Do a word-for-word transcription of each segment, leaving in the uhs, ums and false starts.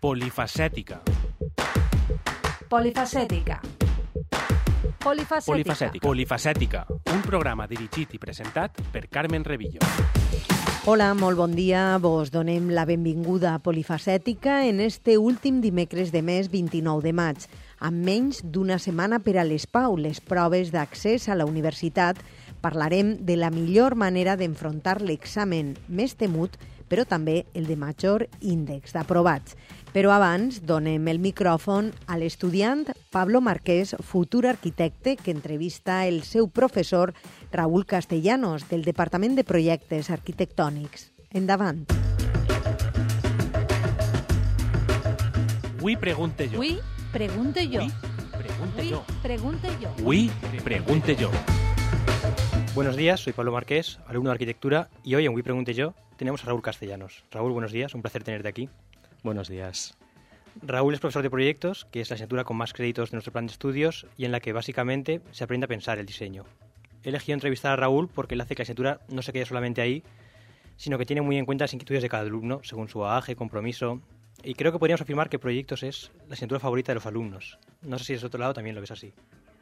Polifacètica. Polifacètica. Polifacètica. Polifacètica. Polifacètica. Un programa dirigit i presentat per Carmen Revillo. Hola, molt bon dia. Vos donem la benvinguda a Polifacètica en este últim dimecres de mes vint-i-nou de maig, amb menys d'una setmana per a les PAU, les proves d'accés a la universitat. Parlarem de la millor manera d'enfrontar l'examen més temut, però també el de major índex d'aprovats. Però abans donem el micròfon a l'estudiant Pablo Marquès, futur arquitecte, que entrevista el seu professor Raúl Castellanos, del Departament de Projectes Arquitectònics. Endavant. Avui pregunte jo. Avui pregunte jo. Avui pregunte Avui jo. pregunte jo. Avui pregunte jo. Buenos días, soy Pablo Marqués, alumno de arquitectura, y hoy en Wii Pregunte Yo tenemos a Raúl Castellanos. Raúl, buenos días, un placer tenerte aquí. Buenos días. Raúl es profesor de proyectos, que es la asignatura con más créditos de nuestro plan de estudios y en la que básicamente se aprende a pensar el diseño. He elegido entrevistar a Raúl porque él hace que la asignatura no se quede solamente ahí, sino que tiene muy en cuenta las inquietudes de cada alumno, según su bagaje, compromiso, y creo que podríamos afirmar que proyectos es la asignatura favorita de los alumnos. No sé si desde otro lado también lo ves así.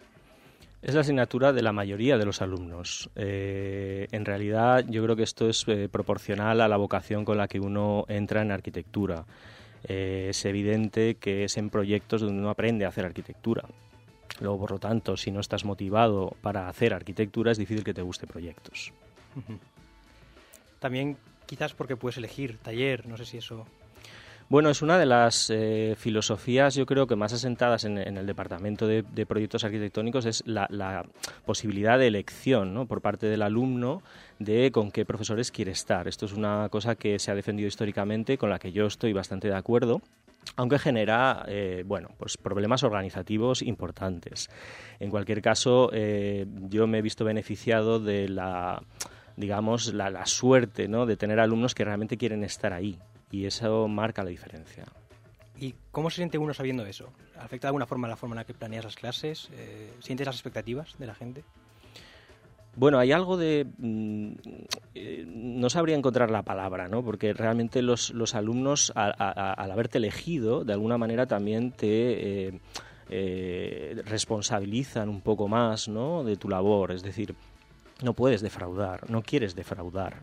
Es la asignatura de la mayoría de los alumnos. Eh, en realidad, yo creo que esto es eh, proporcional a la vocación con la que uno entra en arquitectura. Eh, es evidente que es en proyectos donde uno aprende a hacer arquitectura. Luego, por lo tanto, si no estás motivado para hacer arquitectura, es difícil que te guste proyectos. Uh-huh. También quizás porque puedes elegir taller, no sé si eso... Bueno, es una de las eh, filosofías, yo creo que más asentadas en, en el departamento de, de proyectos arquitectónicos, es la, la posibilidad de elección, ¿no?, por parte del alumno de con qué profesores quiere estar. Esto es una cosa que se ha defendido históricamente, con la que yo estoy bastante de acuerdo, aunque genera eh, bueno, pues problemas organizativos importantes. En cualquier caso, eh, yo me he visto beneficiado de la, digamos, la, la suerte, ¿no?, de tener alumnos que realmente quieren estar ahí. Y eso marca la diferencia. ¿Y cómo se siente uno sabiendo eso? ¿Afecta de alguna forma la forma en la que planeas las clases? Eh, ¿Sientes las expectativas de la gente? Bueno, hay algo de... Mmm, eh, no sabría encontrar la palabra, ¿no? Porque realmente los, los alumnos, a, a, al haberte elegido, de alguna manera también te eh, eh, responsabilizan un poco más, ¿no?, de tu labor. Es decir, no puedes defraudar, no quieres defraudar.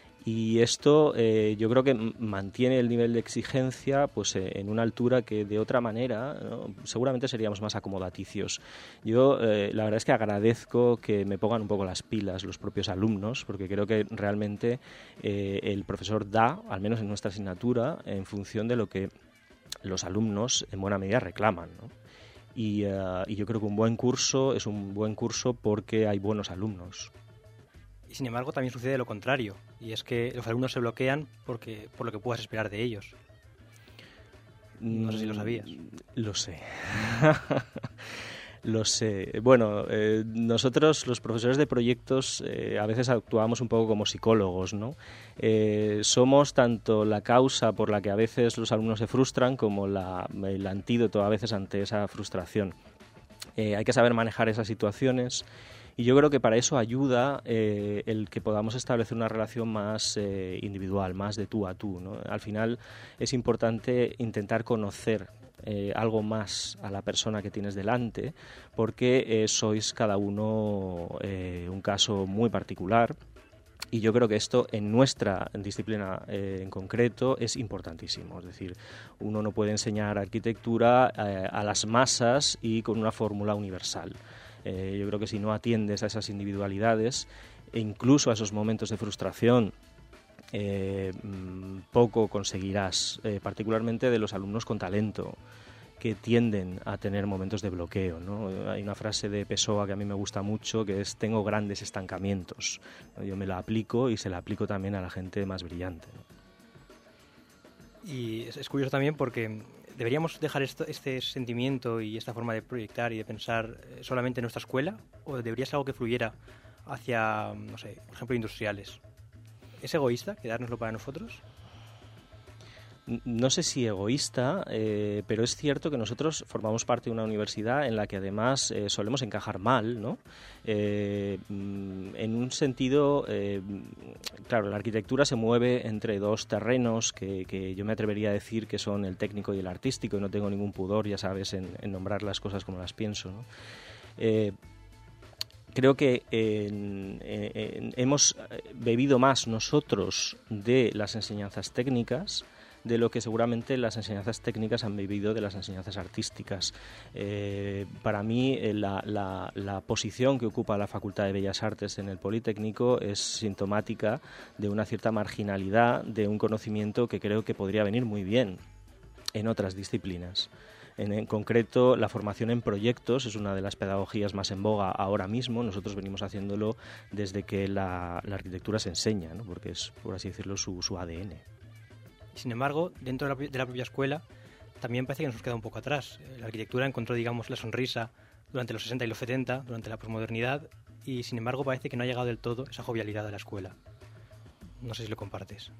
Y esto eh, yo creo que mantiene el nivel de exigencia pues eh, en una altura que de otra manera, ¿no?, seguramente seríamos más acomodaticios. Yo eh, la verdad es que agradezco que me pongan un poco las pilas los propios alumnos, porque creo que realmente eh, el profesor da, al menos en nuestra asignatura, en función de lo que los alumnos en buena medida reclaman, ¿no? Y, uh, y yo creo que un buen curso es un buen curso porque hay buenos alumnos. Y sin embargo también sucede lo contrario, y es que los alumnos se bloquean porque por lo que puedas esperar de ellos. No sé si lo sabías. Lo sé. Lo sé. Bueno, eh, nosotros los profesores de proyectos eh, a veces actuamos un poco como psicólogos, ¿no? Eh, somos tanto la causa por la que a veces los alumnos se frustran como la, el antídoto a veces ante esa frustración. Eh, hay que saber manejar esas situaciones. Y yo creo que para eso ayuda eh, el que podamos establecer una relación más eh, individual, más de tú a tú, ¿no? Al final es importante intentar conocer eh, algo más a la persona que tienes delante, porque eh, sois cada uno eh, un caso muy particular. Y yo creo que esto en nuestra disciplina eh, en concreto es importantísimo. Es decir, uno no puede enseñar arquitectura eh, a las masas y con una fórmula universal. Eh, yo creo que si no atiendes a esas individualidades e incluso a esos momentos de frustración, eh, poco conseguirás, eh, particularmente de los alumnos con talento, que tienden a tener momentos de bloqueo, ¿no? Hay una frase de Pessoa que a mí me gusta mucho, que es: tengo grandes estancamientos. Yo me la aplico y se la aplico también a la gente más brillante, ¿no? Y es, es curioso también porque ¿deberíamos dejar esto, este sentimiento y esta forma de proyectar y de pensar solamente en nuestra escuela? ¿O debería ser algo que fluyera hacia, no sé, por ejemplo, industriales? ¿Es egoísta quedárnoslo para nosotros? no sé si egoísta, eh, pero es cierto que nosotros formamos parte de una universidad en la que además eh, solemos encajar mal, ¿no? Eh, en un sentido, eh, claro, la arquitectura se mueve entre dos terrenos que, que yo me atrevería a decir que son el técnico y el artístico, y no tengo ningún pudor, ya sabes, en, en nombrar las cosas como las pienso, ¿no? Eh, Creo que en, en, hemos bebido más nosotros de las enseñanzas técnicas de lo que seguramente las enseñanzas técnicas han bebido de las enseñanzas artísticas. Eh, para mí, eh, la, la, la posición que ocupa la Facultad de Bellas Artes en el Politécnico es sintomática de una cierta marginalidad, de un conocimiento que creo que podría venir muy bien en otras disciplinas. En, en concreto, la formación en proyectos es una de las pedagogías más en boga ahora mismo. Nosotros venimos haciéndolo desde que la, la arquitectura se enseña, ¿no? Porque es, por así decirlo, su, su A D N. Sin embargo, dentro de la, de la propia escuela, también parece que nos queda un poco atrás. La arquitectura encontró, digamos, la sonrisa durante los sesenta y los setenta, durante la posmodernidad, y sin embargo parece que no ha llegado del todo esa jovialidad de la escuela. No sé si lo compartes.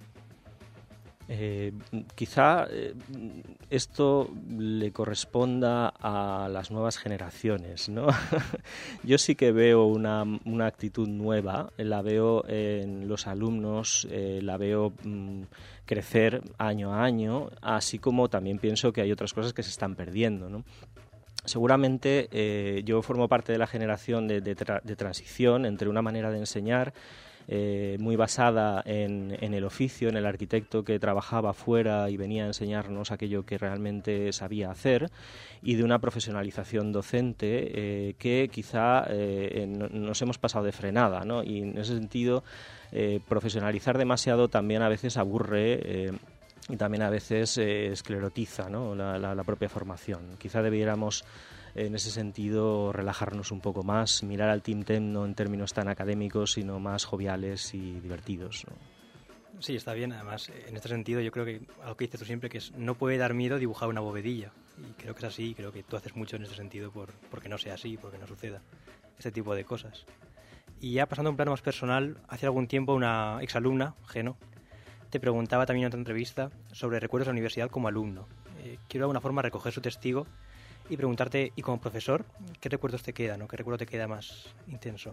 Eh, quizá eh, esto le corresponda a las nuevas generaciones, ¿no? Yo sí que veo una, una actitud nueva, la veo en los alumnos, eh, la veo mm, crecer año a año, así como también pienso que hay otras cosas que se están perdiendo, ¿no? Seguramente eh, yo formo parte de la generación de, de, tra- de transición entre una manera de enseñar Eh, muy basada en, en el oficio, en el arquitecto que trabajaba fuera y venía a enseñarnos aquello que realmente sabía hacer, y de una profesionalización docente eh, que quizá eh, no, nos hemos pasado de frenada, ¿no? Y en ese sentido, eh, profesionalizar demasiado también a veces aburre eh, y también a veces eh, esclerotiza, ¿no? la, la, la propia formación. Quizá debiéramos en ese sentido relajarnos un poco más, mirar al Team Tem no en términos tan académicos, sino más joviales y divertidos, ¿no? Sí, está bien. Además, en este sentido, yo creo que algo que dices tú siempre, que es no puede dar miedo dibujar una bovedilla. Y creo que es así, y creo que tú haces mucho en este sentido por porque no sea así, porque no suceda este tipo de cosas. Y ya pasando a un plano más personal, hace algún tiempo una exalumna, Geno, te preguntaba también en otra entrevista sobre recuerdos de la universidad como alumno. Eh, quiero de alguna forma recoger su testigo y preguntarte, y como profesor, ¿qué recuerdos te quedan, o qué recuerdo te queda más intenso?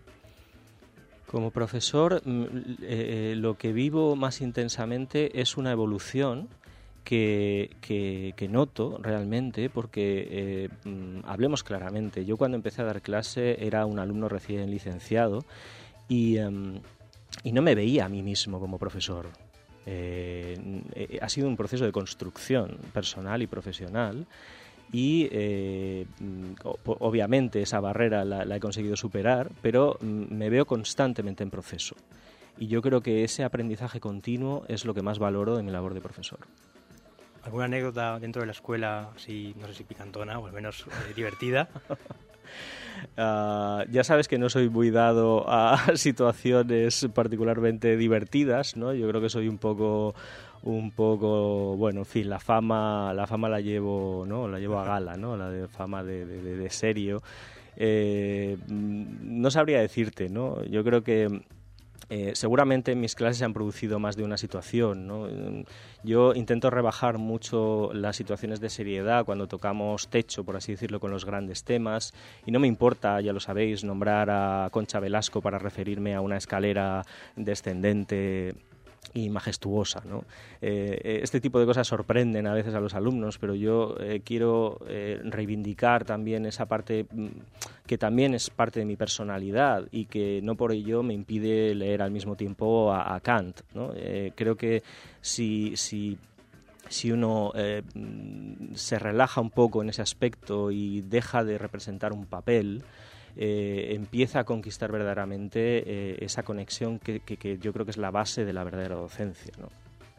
Como profesor, eh, lo que vivo más intensamente es una evolución que, que, que noto realmente, porque eh, hablemos claramente. Yo cuando empecé a dar clase era un alumno recién licenciado y, um, y no me veía a mí mismo como profesor. Eh, eh, ha sido un proceso de construcción personal y profesional. Y eh, obviamente esa barrera la, la he conseguido superar, pero me veo constantemente en proceso. Y yo creo que ese aprendizaje continuo es lo que más valoro de mi labor de profesor. ¿Alguna anécdota dentro de la escuela, así, no sé si picantona o al menos eh, divertida? Uh, ya sabes que no soy muy dado a situaciones particularmente divertidas, ¿no? Yo creo que soy un poco... un poco, bueno, en fin, la fama la fama la llevo, ¿no? La llevo a gala, ¿no? La de fama de, de, de serio. Eh, no sabría decirte, ¿no? Yo creo que eh, seguramente en mis clases se han producido más de una situación, ¿no? Yo intento rebajar mucho las situaciones de seriedad cuando tocamos techo, por así decirlo, con los grandes temas, y no me importa, ya lo sabéis, nombrar a Concha Velasco para referirme a una escalera descendente y majestuosa, ¿no? Eh, este tipo de cosas sorprenden a veces a los alumnos, pero yo eh, quiero eh, reivindicar también esa parte que también es parte de mi personalidad y que no por ello me impide leer al mismo tiempo a, a Kant, ¿no? Eh, creo que si, si, si uno eh, se relaja un poco en ese aspecto y deja de representar un papel, Eh, empieza a conquistar verdaderamente eh, esa conexión que, que, que yo creo que es la base de la verdadera docencia, ¿no?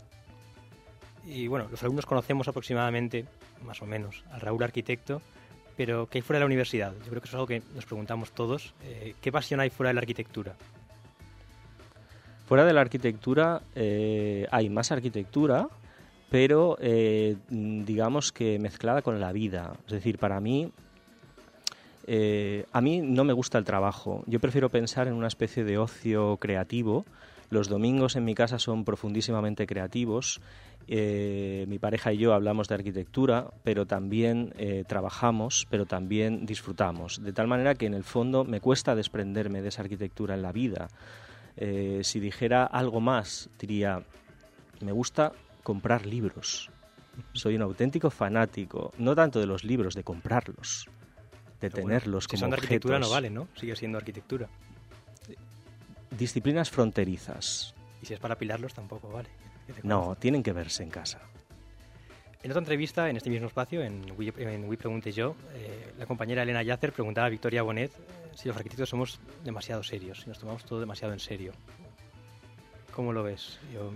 Y bueno, los alumnos conocemos aproximadamente, más o menos, al Raúl arquitecto, pero ¿qué hay fuera de la universidad? Yo creo que eso es algo que nos preguntamos todos. Eh, ¿Qué pasión hay fuera de la arquitectura? Fuera de la arquitectura eh, hay más arquitectura, pero eh, digamos que mezclada con la vida. Es decir, para mí... Eh, a mí no me gusta el trabajo. Yo prefiero pensar en una especie de ocio creativo Los domingos en mi casa son profundísimamente creativos. Eh, mi pareja y yo hablamos de arquitectura, pero también eh, trabajamos, pero también disfrutamos. De tal manera que en el fondo me cuesta desprenderme de esa arquitectura en la vida. Eh, si dijera algo más, diría, me gusta comprar libros. Soy un auténtico fanático, no tanto de los libros, de comprarlos, de pero tenerlos bueno, si como son de objetos. Arquitectura no vale, ¿no? Sigue siendo arquitectura. Disciplinas fronterizas. Y si es para apilarlos tampoco vale. No, tienen que verse en casa. En otra entrevista, en este mismo espacio, en We, en We Pregunte Yo, eh, la compañera Elena Yacer preguntaba a Victoria Bonet eh, si los arquitectos somos demasiado serios, si nos tomamos todo demasiado en serio. ¿Cómo lo ves? Yo...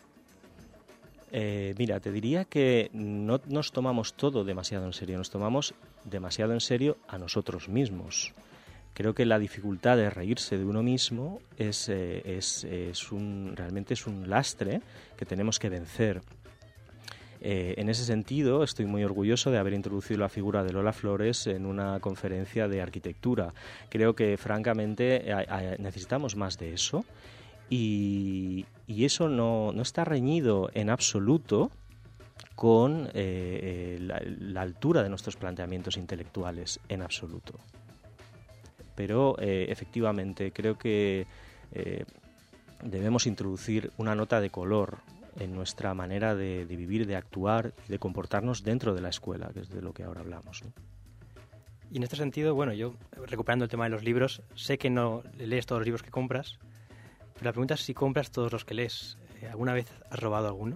Eh, mira, te diría que no nos tomamos todo demasiado en serio, nos tomamos demasiado en serio a nosotros mismos. Creo que la dificultad de reírse de uno mismo es, eh, es, es un, realmente es un lastre que tenemos que vencer. Eh, en ese sentido, estoy muy orgulloso de haber introducido la figura de Lola Flores en una conferencia de arquitectura. Creo que, francamente, a, a, necesitamos más de eso. Y, y eso no, no está reñido en absoluto con eh, la, la altura de nuestros planteamientos intelectuales, en absoluto. Pero eh, efectivamente creo que eh, debemos introducir una nota de color en nuestra manera de, de vivir, de actuar y de comportarnos dentro de la escuela, que es de lo que ahora hablamos, ¿no? Y en este sentido, bueno, yo recuperando el tema de los libros, sé que no lees todos los libros que compras, pero la pregunta es si compras todos los que lees. ¿Alguna vez has robado alguno?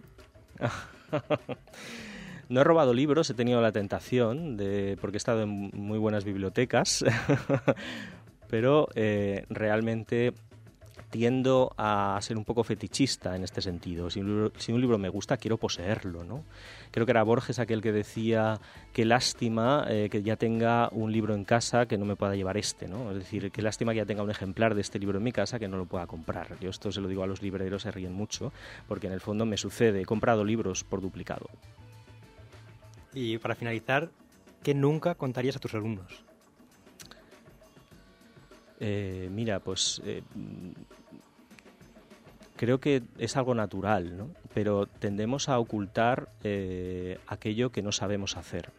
No he robado libros, he tenido la tentación, de porque he estado en muy buenas bibliotecas, pero eh, realmente tiendo a ser un poco fetichista en este sentido. Si un libro, si un libro me gusta, quiero poseerlo, ¿no? Creo que era Borges aquel que decía qué lástima eh, que ya tenga un libro en casa que no me pueda llevar este, ¿no? Es decir, qué lástima que ya tenga un ejemplar de este libro en mi casa que no lo pueda comprar. Yo esto se lo digo a los libreros, se ríen mucho, porque en el fondo me sucede, he comprado libros por duplicado. Y para finalizar, ¿qué nunca contarías a tus alumnos? Eh, mira, pues eh, creo que es algo natural, ¿no? Pero tendemos a ocultar eh, aquello que no sabemos hacer.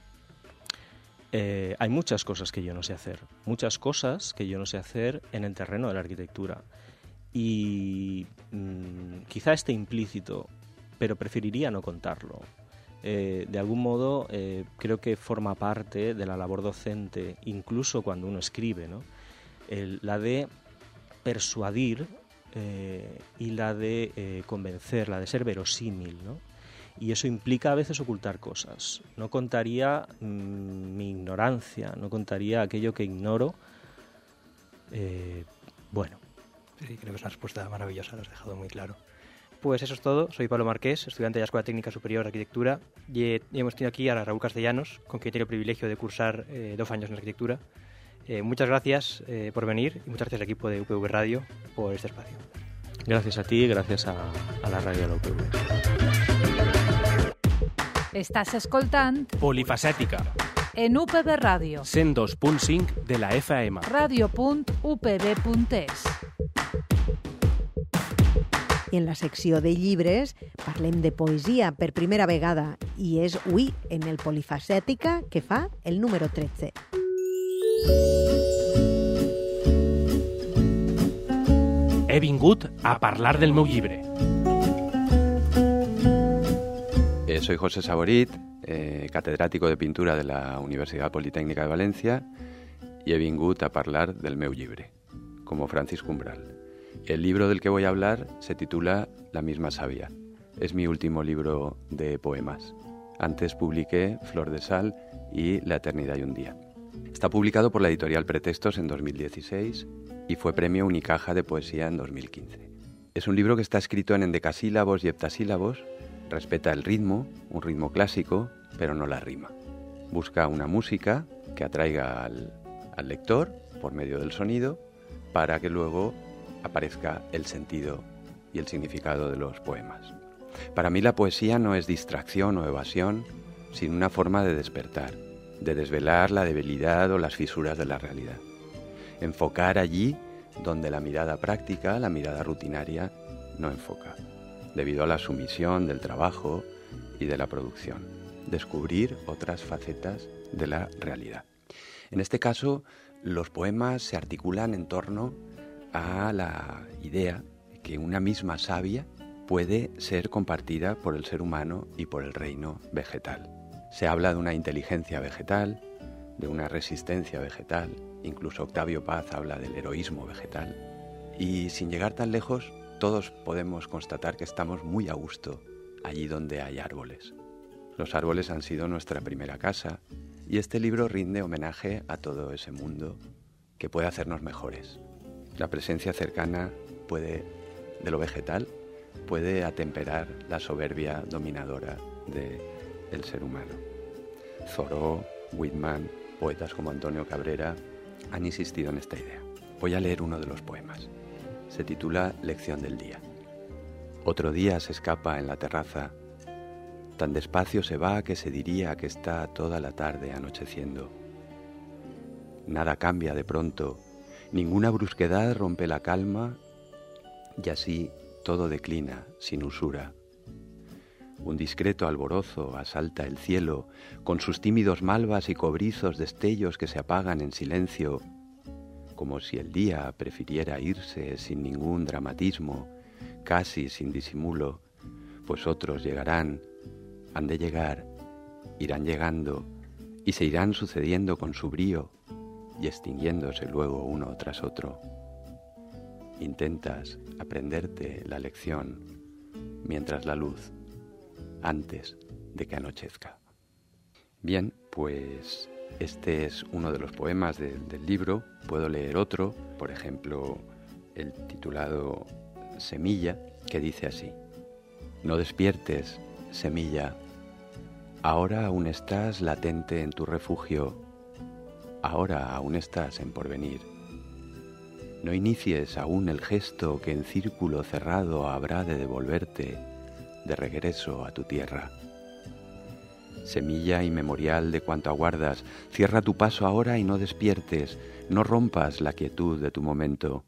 Eh, hay muchas cosas que yo no sé hacer, muchas cosas que yo no sé hacer en el terreno de la arquitectura. Y mmm, quizá esté implícito, pero preferiría no contarlo. Eh, de algún modo eh, creo que forma parte de la labor docente, incluso cuando uno escribe, ¿no? El, la de persuadir eh, y la de eh, convencer, la de ser verosímil, ¿no? Y eso implica a veces ocultar cosas. No contaría mmm, mi ignorancia, no contaría aquello que ignoro. Eh, bueno. Sí, creo que es una respuesta maravillosa, lo has dejado muy claro. Pues eso es todo. Soy Pablo Marqués, estudiante de la Escuela Técnica Superior de Arquitectura, y hemos tenido aquí a Raúl Castellanos, con quien he tenido el privilegio de cursar eh, dos años en arquitectura. Eh, muchas gracias eh, por venir y muchas gracias al equipo de U P V Radio por este espacio. Gracias a ti y gracias a, a la radio de la U P V. Estàs escoltant Polifacètica, en U P V Ràdio, cent dos punt cinc de la F M. ràdio punt u p b punt es. I en la secció de llibres parlem de poesia per primera vegada i és avui en el Polifacètica que fa el número tretze. He vingut a parlar del meu llibre. Eh, soy José Saborit, eh, catedrático de pintura de la Universidad Politécnica de Valencia, y he vingut a parlar del meu llibre, como Francisco Umbral. El libro del que voy a hablar se titula La misma savia. Es mi último libro de poemas. Antes publiqué Flor de Sal y La eternidad y un día. Está publicado por la editorial Pretextos en dos mil dieciséis y fue premio Unicaja de poesía en dos mil quince. Es un libro que está escrito en endecasílabos y heptasílabos, respeta el ritmo, un ritmo clásico, pero no la rima. Busca una música que atraiga al, al lector por medio del sonido para que luego aparezca el sentido y el significado de los poemas. Para mí la poesía no es distracción o evasión, sino una forma de despertar, de desvelar la debilidad o las fisuras de la realidad. Enfocar allí donde la mirada práctica, la mirada rutinaria, no enfoca, debido a la sumisión del trabajo y de la producción. Descubrir otras facetas de la realidad. En este caso, los poemas se articulan en torno a la idea de que una misma savia puede ser compartida por el ser humano y por el reino vegetal. Se habla de una inteligencia vegetal, de una resistencia vegetal, incluso Octavio Paz habla del heroísmo vegetal, y sin llegar tan lejos, todos podemos constatar que estamos muy a gusto allí donde hay árboles. Los árboles han sido nuestra primera casa, y este libro rinde homenaje a todo ese mundo que puede hacernos mejores. La presencia cercana puede, de lo vegetal puede atemperar la soberbia dominadora del ser humano. Thoreau, Whitman, poetas como Antonio Cabrera han insistido en esta idea. Voy a leer uno de los poemas. Se titula Lección del día. Otro día se escapa en la terraza. Tan despacio se va que se diría que está toda la tarde anocheciendo. Nada cambia de pronto, ninguna brusquedad rompe la calma, y así todo declina sin usura. Un discreto alborozo asalta el cielo, con sus tímidos malvas y cobrizos destellos que se apagan en silencio, como si el día prefiriera irse sin ningún dramatismo, casi sin disimulo, pues otros llegarán, han de llegar, irán llegando, y se irán sucediendo con su brío, y extinguiéndose luego uno tras otro. Intentas aprenderte la lección mientras la luz, antes de que anochezca. Bien, pues este es uno de los poemas de, del libro. Puedo leer otro, por ejemplo, el titulado Semilla, que dice así: No despiertes, semilla, ahora aún estás latente en tu refugio, ahora aún estás en porvenir. No inicies aún el gesto que en círculo cerrado habrá de devolverte de regreso a tu tierra. Semilla inmemorial de cuanto aguardas, cierra tu paso ahora y no despiertes, no rompas la quietud de tu momento.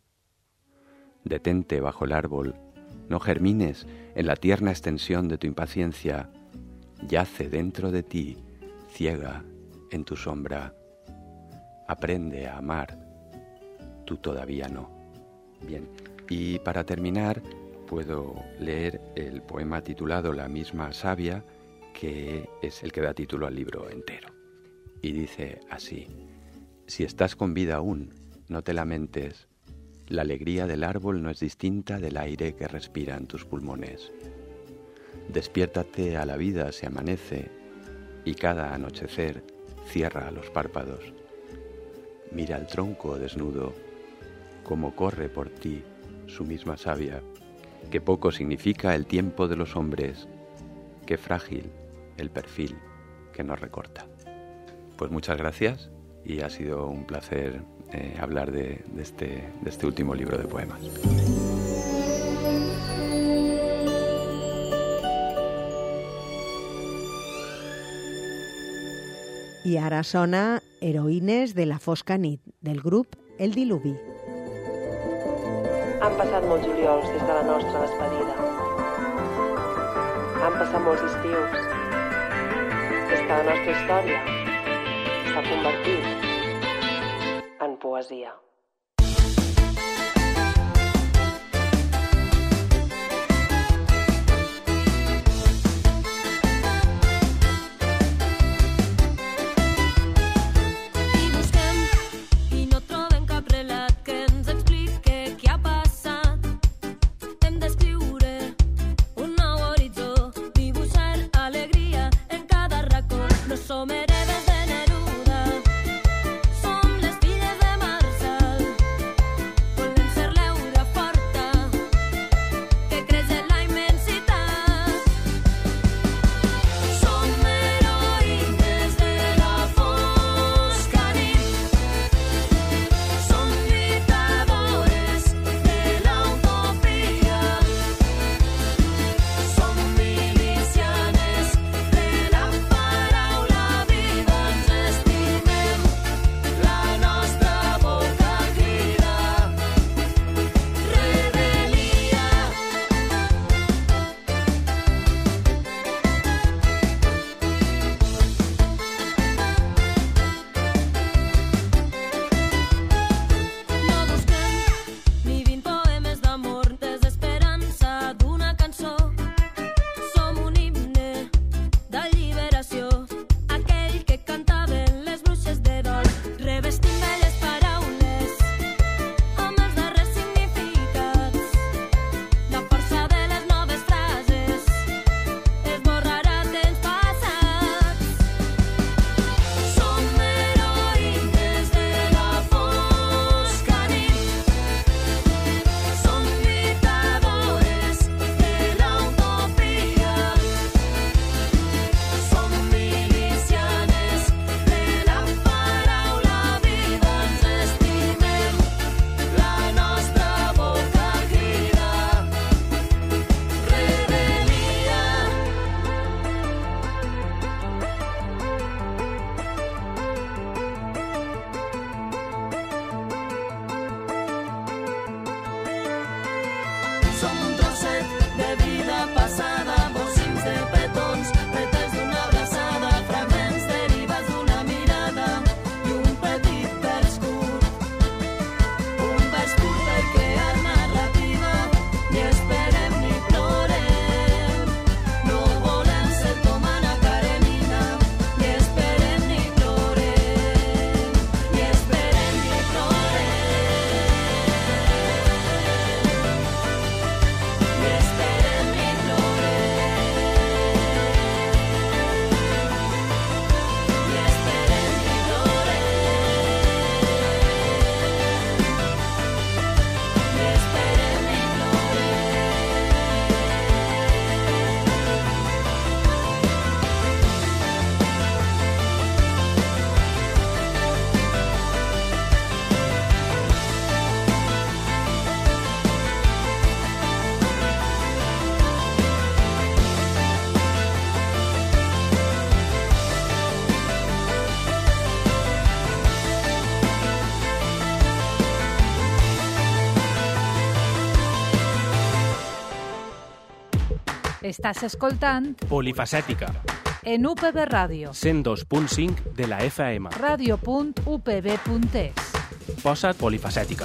Detente bajo el árbol, no germines en la tierna extensión de tu impaciencia, yace dentro de ti, ciega en tu sombra. Aprende a amar, tú todavía no. Bien, y para terminar, puedo leer el poema titulado La misma savia, que es el que da título al libro entero. Y dice así: Si estás con vida aún, no te lamentes. La alegría del árbol no es distinta del aire que respiran tus pulmones. Despiértate a la vida si amanece, y cada anochecer cierra los párpados. Mira el tronco desnudo, como corre por ti su misma savia, que poco significa el tiempo de los hombres, que frágil el perfil que nos recorta. Pues muchas gracias y ha sido un placer eh, hablar de, de, este, de este último libro de poemas. I ara sona Heroïnes de la fosca nit, del grup El Diluvi. Han passat molts juliols des de la nostra despedida. Han passat molts estius. És que la nostra història s'ha convertit en poesia. Som heredes de Neruda, som les filles de Marçà. Estàs escoltant Polifacètica, en U P B Ràdio, cent dos punt cinc de la F M. ràdio punt u p b punt es. Posa't polifacètica.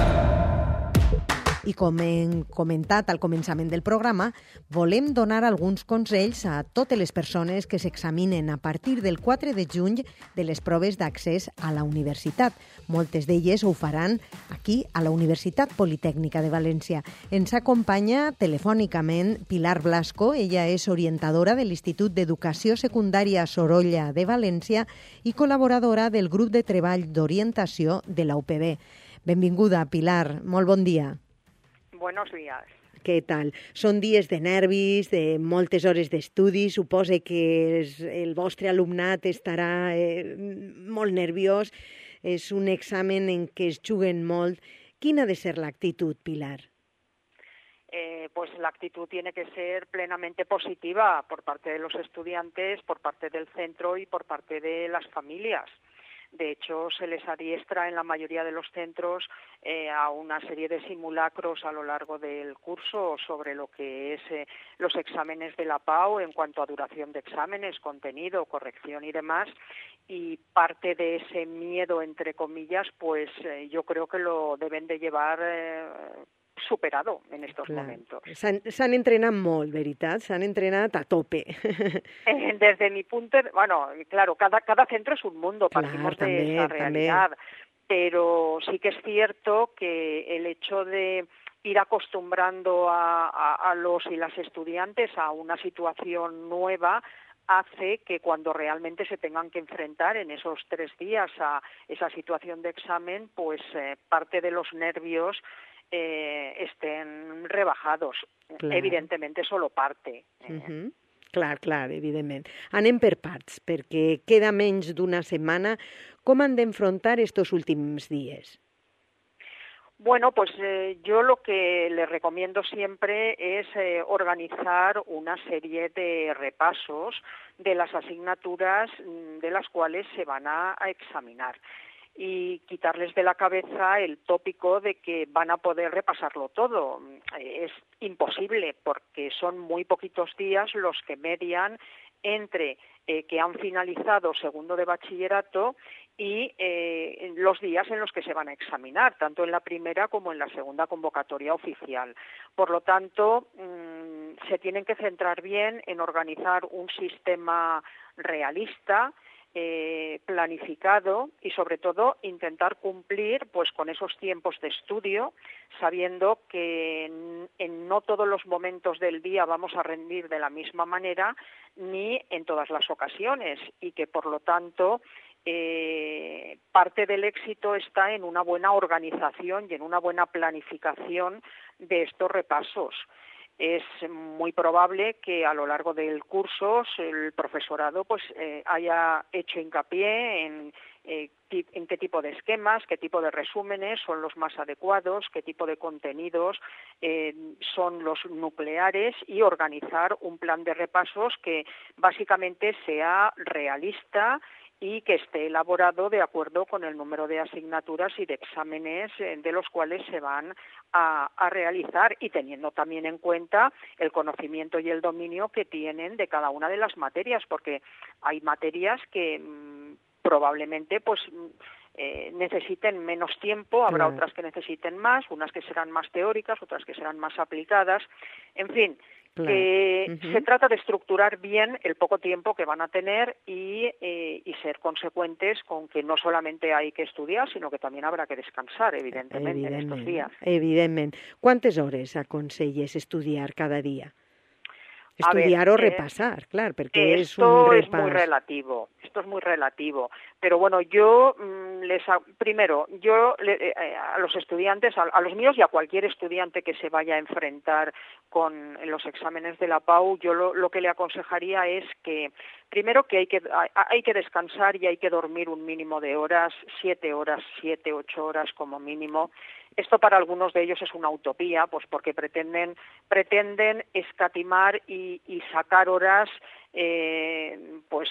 I com hem comentat al començament del programa, volem donar alguns consells a totes les persones que s'examinen a partir del quatre de juny de les proves d'accés a la universitat. Moltes d'elles ho faran aquí, a la Universitat Politècnica de València. Ens acompanya telefònicament Pilar Blasco. Ella és orientadora de l'Institut d'Educació Secundària Sorolla de València i col·laboradora del grup de treball d'orientació de la U P B. Benvinguda, Pilar. Molt bon dia. Buenos días. Què tal? Són dies de nervis, de moltes hores d'estudi. Supose que el vostre alumnat estarà eh, molt nerviós. És un examen en què es juguen molt. Quina ha de ser l'actitud, Pilar? Eh, pues la actitud tiene que ser plenamente positiva por parte de los estudiantes, por parte del centro y por parte de las familias. De hecho, se les adiestra en la mayoría de los centros eh, a una serie de simulacros a lo largo del curso sobre lo que es eh, los exámenes de la P A U en cuanto a duración de exámenes, contenido, corrección y demás. Y parte de ese miedo, entre comillas, pues eh, yo creo que lo deben de llevar eh, superado en estos Clar. momentos. S'han entrenat molt, veritat? S'han entrenat a tope. Eh, desde mi punto, de, bueno, claro, cada, cada centro es un mundo, partimos Clar, de també, esa realidad, també. Pero sí que es cierto que el hecho de ir acostumbrando a, a, a los y las estudiantes a una situación nueva hace que cuando realmente se tengan que enfrentar en esos tres días a esa situación de examen, pues eh, parte de los nervios eh, estén rebajados. Clar. Evidentemente solo parte. Eh. Uh-huh. Clar, clar, evidentment. Anem per parts, perquè queda menys d'una setmana. Com han d'enfrontar estos últims dies? Bueno, pues eh, yo lo que les recomiendo siempre es eh, organizar una serie de repasos de las asignaturas de las cuales se van a, a examinar y quitarles de la cabeza el tópico de que van a poder repasarlo todo. Es imposible porque son muy poquitos días los que median entre eh, que han finalizado segundo de bachillerato y eh, los días en los que se van a examinar, tanto en la primera como en la segunda convocatoria oficial. Por lo tanto, mmm, se tienen que centrar bien en organizar un sistema realista, Eh, planificado y sobre todo intentar cumplir pues con esos tiempos de estudio, sabiendo que en, en no todos los momentos del día vamos a rendir de la misma manera ni en todas las ocasiones y que por lo tanto eh, parte del éxito está en una buena organización y en una buena planificación de estos repasos. Es muy probable que a lo largo del curso el profesorado pues eh, haya hecho hincapié en, eh, en qué tipo de esquemas, qué tipo de resúmenes son los más adecuados, qué tipo de contenidos eh, son los nucleares y organizar un plan de repasos que básicamente sea realista y que esté elaborado de acuerdo con el número de asignaturas y de exámenes de los cuales se van a, a realizar y teniendo también en cuenta el conocimiento y el dominio que tienen de cada una de las materias, porque hay materias que mmm, probablemente pues eh, necesiten menos tiempo, habrá claro. otras que necesiten más, unas que serán más teóricas, otras que serán más aplicadas, en fin. Claro. Que uh-huh. se trata de estructurar bien el poco tiempo que van a tener y, eh, y ser consecuentes con que no solamente hay que estudiar, sino que también habrá que descansar, evidentemente, en estos días. Evidentment. Quantes hores aconselles estudiar cada dia? Estudiar ver, o repasar, eh, claro, porque es un repàs. Esto es muy relativo, esto es muy relativo. Pero bueno, yo mmm, les primero, yo le, eh, a los estudiantes, a, a los míos y a cualquier estudiante que se vaya a enfrentar con los exámenes de la P A U, yo lo, lo que le aconsejaría es que primero que hay que hay, hay que descansar y hay que dormir un mínimo de horas, siete horas, siete, ocho horas como mínimo. Esto para algunos de ellos es una utopía, pues porque pretenden, pretenden escatimar y, y sacar horas eh, pues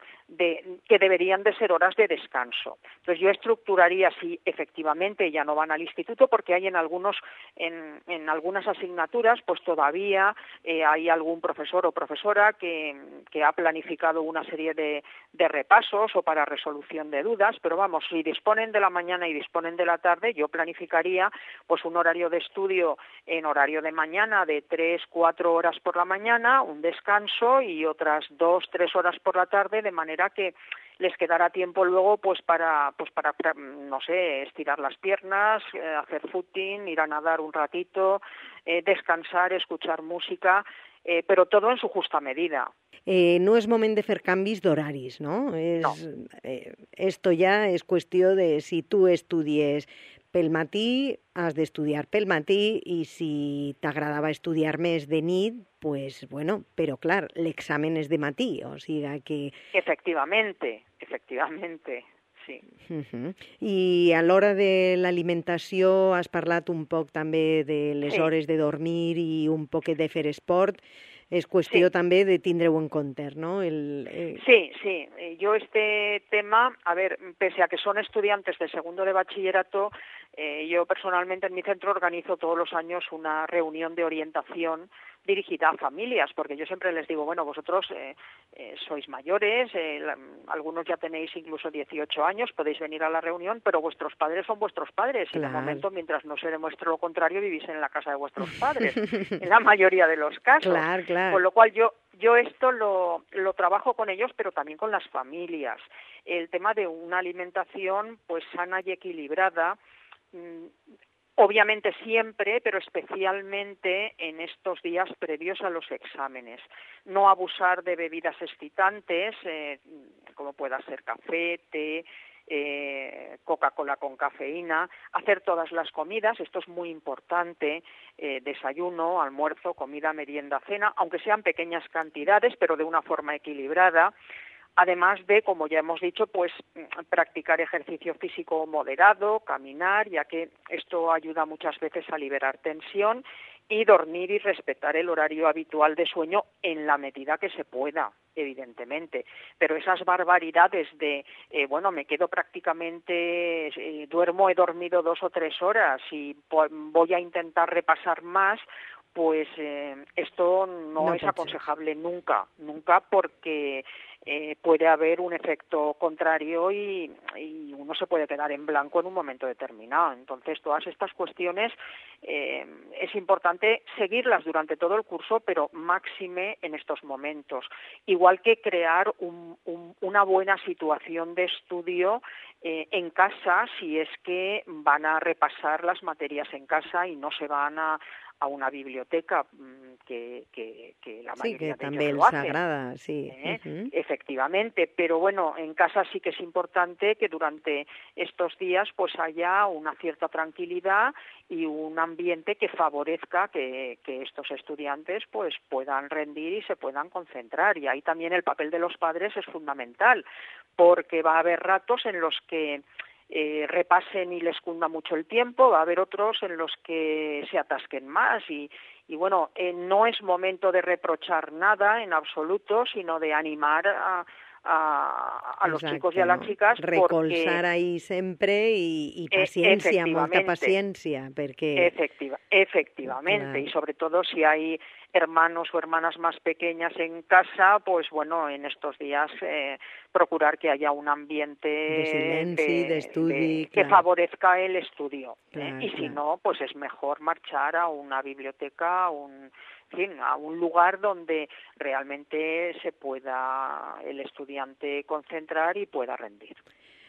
de, que deberían de ser horas de descanso. Entonces yo estructuraría si efectivamente ya no van al instituto, porque hay en algunos en, en algunas asignaturas pues todavía eh, hay algún profesor o profesora que, que ha planificado una serie de, de repasos o para resolución de dudas, pero vamos, si disponen de la mañana y disponen de la tarde, yo planificaría pues un horario de estudio en horario de mañana de tres, cuatro horas por la mañana, un descanso y otras dos, tres horas por la tarde, de manera que les quedará tiempo luego pues para pues para no sé, estirar las piernas, eh, hacer footing, ir a nadar un ratito, eh, descansar, escuchar música, eh, però todo en su justa medida. Eh, no és moment de fer canvis d'horaris, no? És, no. Eh, esto ja és qüestió de si tu estudies pel matí, has d'estudiar pel matí, i si t'agradava estudiar més de nit, pues bueno, però clar, l'examen és de matí, o sigui que... Efectivamente, efectivamente, sí. Uh-huh. I a l'hora de l'alimentació has parlat un poc també de les sí. hores de dormir i un poquet de fer esport. És qüestió sí. també de tindre-ho en compte, ¿no? El, eh... Sí, sí. Yo este tema, a ver, pese a que son estudiantes de segundo de bachillerato, eh, yo personalmente en mi centro organizo todos los años una reunión de orientación dirigida a familias, porque yo siempre les digo, bueno, vosotros eh, eh, sois mayores, eh, la, algunos ya tenéis incluso dieciocho años, podéis venir a la reunión, pero vuestros padres son vuestros padres, claro. Y de momento, mientras no se demuestre lo contrario, vivís en la casa de vuestros padres, en la mayoría de los casos. Claro, claro. Con lo cual yo yo esto lo, lo trabajo con ellos, pero también con las familias. El tema de una alimentación pues sana y equilibrada, mmm, obviamente siempre, pero especialmente en estos días previos a los exámenes. No abusar de bebidas excitantes, eh, como pueda ser café, té, eh, Coca-Cola con cafeína, hacer todas las comidas, esto es muy importante, eh, desayuno, almuerzo, comida, merienda, cena, aunque sean pequeñas cantidades, pero de una forma equilibrada. Además de, como ya hemos dicho, pues practicar ejercicio físico moderado, caminar, ya que esto ayuda muchas veces a liberar tensión, y dormir y respetar el horario habitual de sueño en la medida que se pueda, evidentemente. Pero esas barbaridades de, eh, bueno, me quedo prácticamente, eh, duermo, he dormido dos o tres horas y voy a intentar repasar más, pues eh, esto no, no es aconsejable ser. nunca, nunca, porque eh, puede haber un efecto contrario y, y uno se puede quedar en blanco en un momento determinado. Entonces, todas estas cuestiones eh, es importante seguirlas durante todo el curso, pero máxime en estos momentos. Igual que crear un, un, una buena situación de estudio eh, en casa, si es que van a repasar las materias en casa y no se van a a una biblioteca que, que, que la mayoría sí, que de ellos lo hacen. Agrada, sí. ¿Eh? Uh-huh. Efectivamente, pero bueno, en casa sí que es importante que durante estos días pues haya una cierta tranquilidad y un ambiente que favorezca que, que estos estudiantes pues puedan rendir y se puedan concentrar. Y ahí también el papel de los padres es fundamental, porque va a haber ratos en los que Eh, repasen y les cunda mucho el tiempo, va a haber otros en los que se atasquen más y, y bueno, eh, no es momento de reprochar nada en absoluto, sino de animar a, a, a los Exacte, chicos y a las chicas. Recolzar porque, ahí sempre i, i paciència, molta paciència, perquè... Efectiva, efectivamente, claro. Y sobre todo si hay hermanos o hermanas más pequeñas en casa, pues bueno, en estos días eh, procurar que haya un ambiente de silenci, de, d'estudi, de, que favorezca el estudio. Claro, ¿eh? Y claro. si no, pues es mejor marchar a una biblioteca, a un, en fin, a un lugar donde realmente se pueda el estudiante concentrar y pueda rendir.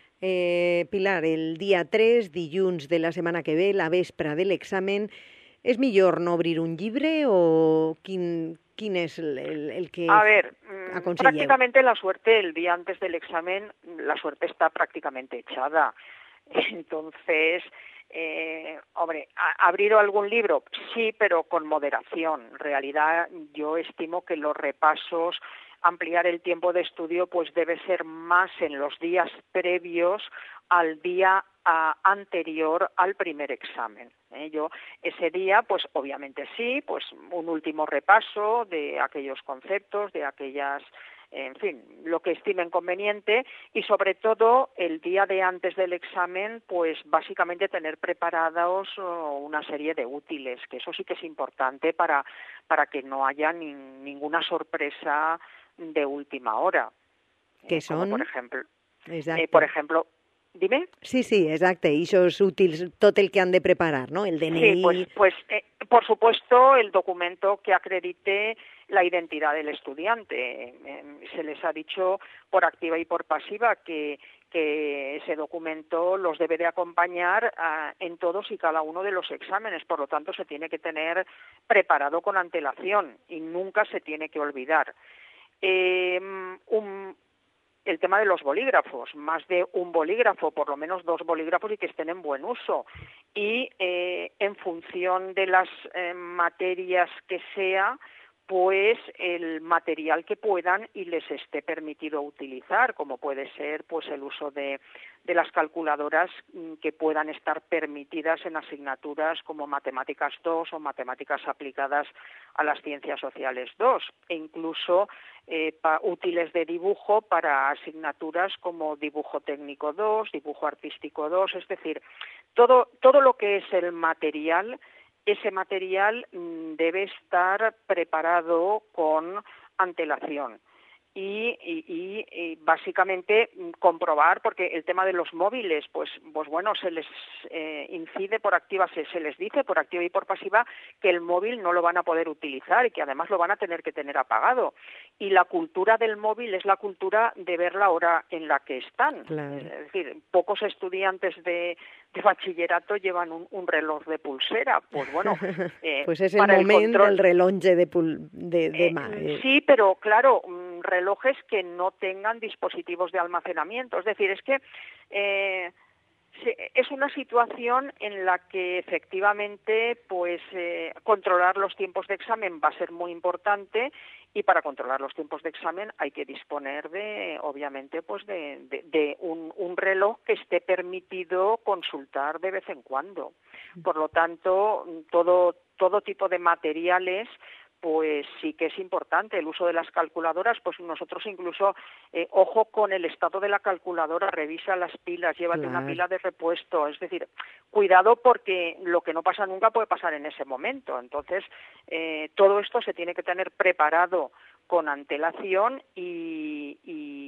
Eh, Pilar, el dia tres, dilluns de la setmana que ve, la vespra de l'examen, és millor no obrir un llibre o quin, quin és el, el, el que A ver, aconselleu? Prácticamente la suerte el día antes del examen, la suerte está prácticamente echada. Entonces, eh, hombre, ¿a, ¿abrir algún libro? Sí, pero con moderación. En realidad yo estimo que los repasos, ampliar el tiempo de estudio, pues debe ser más en los días previos al día a, anterior al primer examen. ¿eh? Yo ese día, pues obviamente sí, pues un último repaso de aquellos conceptos, de aquellas, en fin, lo que estimen conveniente, y sobre todo el día de antes del examen, pues básicamente tener preparados oh, una serie de útiles, que eso sí que es importante para, para que no haya ni, ninguna sorpresa de última hora. Que eh, son, como por ejemplo, exacte. eh, por ejemplo, dime. Sí, sí, exacte, i això és útil, tot el que han de preparar, ¿no? El D N I. Sí, pues, pues eh, por supuesto el documento que acredite la identidad del estudiante. Eh, se les ha dicho por activa y por pasiva que, que ese documento los debe de acompañar uh, en todos y cada uno de los exámenes, por lo tanto se tiene que tener preparado con antelación y nunca se tiene que olvidar. Eh, un, el tema de los bolígrafos, más de un bolígrafo, por lo menos dos bolígrafos y que estén en buen uso. Y eh, en función de las eh, materias que sea, pues el material que puedan y les esté permitido utilizar, como puede ser pues el uso de, de las calculadoras que puedan estar permitidas en asignaturas como Matemáticas dos o Matemáticas aplicadas a las Ciencias Sociales dos, e incluso eh, pa, útiles de dibujo para asignaturas como Dibujo Técnico dos, Dibujo Artístico dos, es decir, todo, todo lo que es el material. Ese material debe estar preparado con antelación y, y, y, y básicamente comprobar, porque el tema de los móviles, pues, pues bueno, se les eh, incide por activa, se, se les dice por activa y por pasiva que el móvil no lo van a poder utilizar y que además lo van a tener que tener apagado. Y la cultura del móvil es la cultura de ver la hora en la que están. Claro. Es decir, pocos estudiantes de, de bachillerato llevan un, un reloj de pulsera. Pues bueno, eh, pues es el para moment el control, del relonge de, pul, de, de eh, mà. Eh. Sí, pero claro, relojes que no tengan dispositivos de almacenamiento. Es decir, es que eh, es una situación en la que efectivamente pues eh, controlar los tiempos de examen va a ser muy importante, y para controlar los tiempos de examen hay que disponer de, obviamente, pues de, de, de un, un reloj que esté permitido consultar de vez en cuando. Por lo tanto, todo, todo tipo de materiales pues sí que es importante. El uso de las calculadoras, pues nosotros incluso, eh, ojo con el estado de la calculadora, revisa las pilas, llévate claro. una pila de repuesto, es decir, cuidado porque lo que no pasa nunca puede pasar en ese momento. Entonces, eh, todo esto se tiene que tener preparado con antelación y,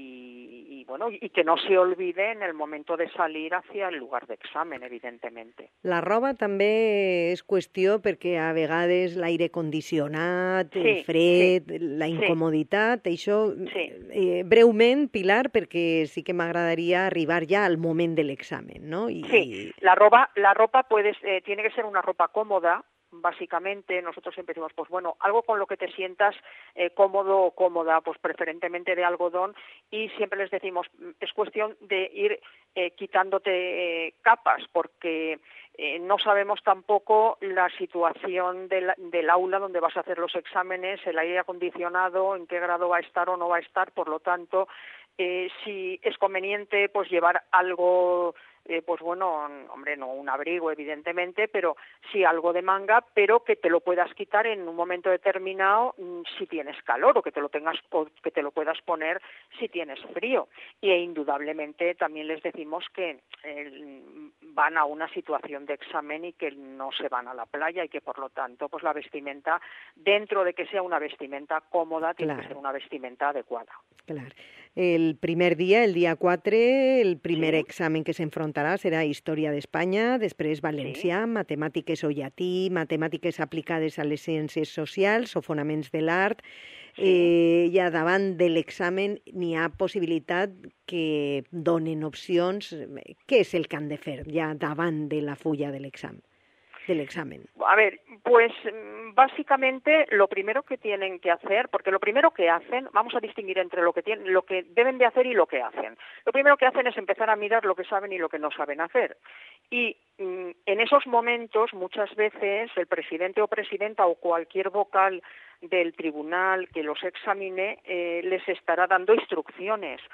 y, y bueno, y que no se olvide en el momento de salir hacia el lugar de examen, evidentemente. La roba també és qüestió perquè a vegades l'aire condicionat, sí, el fred, sí, la incomoditat, sí. Això sí. Eh, breument, Pilar, perquè sí que m'agradaria arribar ja al moment de l'examen, ¿no? Y, sí, la ropa, la ropa puede, eh, tiene que ser una ropa cómoda. Básicamente nosotros siempre decimos, pues bueno, algo con lo que te sientas eh, cómodo o cómoda, pues preferentemente de algodón, y siempre les decimos, es cuestión de ir eh, quitándote eh, capas, porque eh, no sabemos tampoco la situación del, del aula donde vas a hacer los exámenes, el aire acondicionado, en qué grado va a estar o no va a estar, por lo tanto, eh, si es conveniente pues llevar algo... Eh, pues bueno, hombre, no un abrigo evidentemente, pero sí algo de manga, pero que te lo puedas quitar en un momento determinado si tienes calor, o que te lo tengas o que te lo puedas poner si tienes frío. Y e indudablemente también les decimos que eh, van a una situación de examen y que no se van a la playa, y que por lo tanto pues la vestimenta, dentro de que sea una vestimenta còmoda, tiene claro. que ser una vestimenta adecuada. Claro. El primer dia, el dia quatre, el primer sí. examen que s'enfrontarà serà Història d'Espanya, després Valencià, sí. Matemàtiques o llatí, Matemàtiques aplicades a les ciències socials o fonaments de l'art. Sí. Eh, ja davant de l'examen n'hi ha possibilitat que donen opcions. Què és el que han de fer ja davant de la fulla de l'examen? del examen? A ver, pues básicamente lo primero que tienen que hacer, porque lo primero que hacen, vamos a distinguir entre lo que tienen, lo que deben de hacer y lo que hacen. Lo primero que hacen es empezar a mirar lo que saben y lo que no saben hacer. Y mm, en esos momentos, muchas veces, el presidente o presidenta o cualquier vocal del tribunal que los examine eh, les estará dando instrucciones.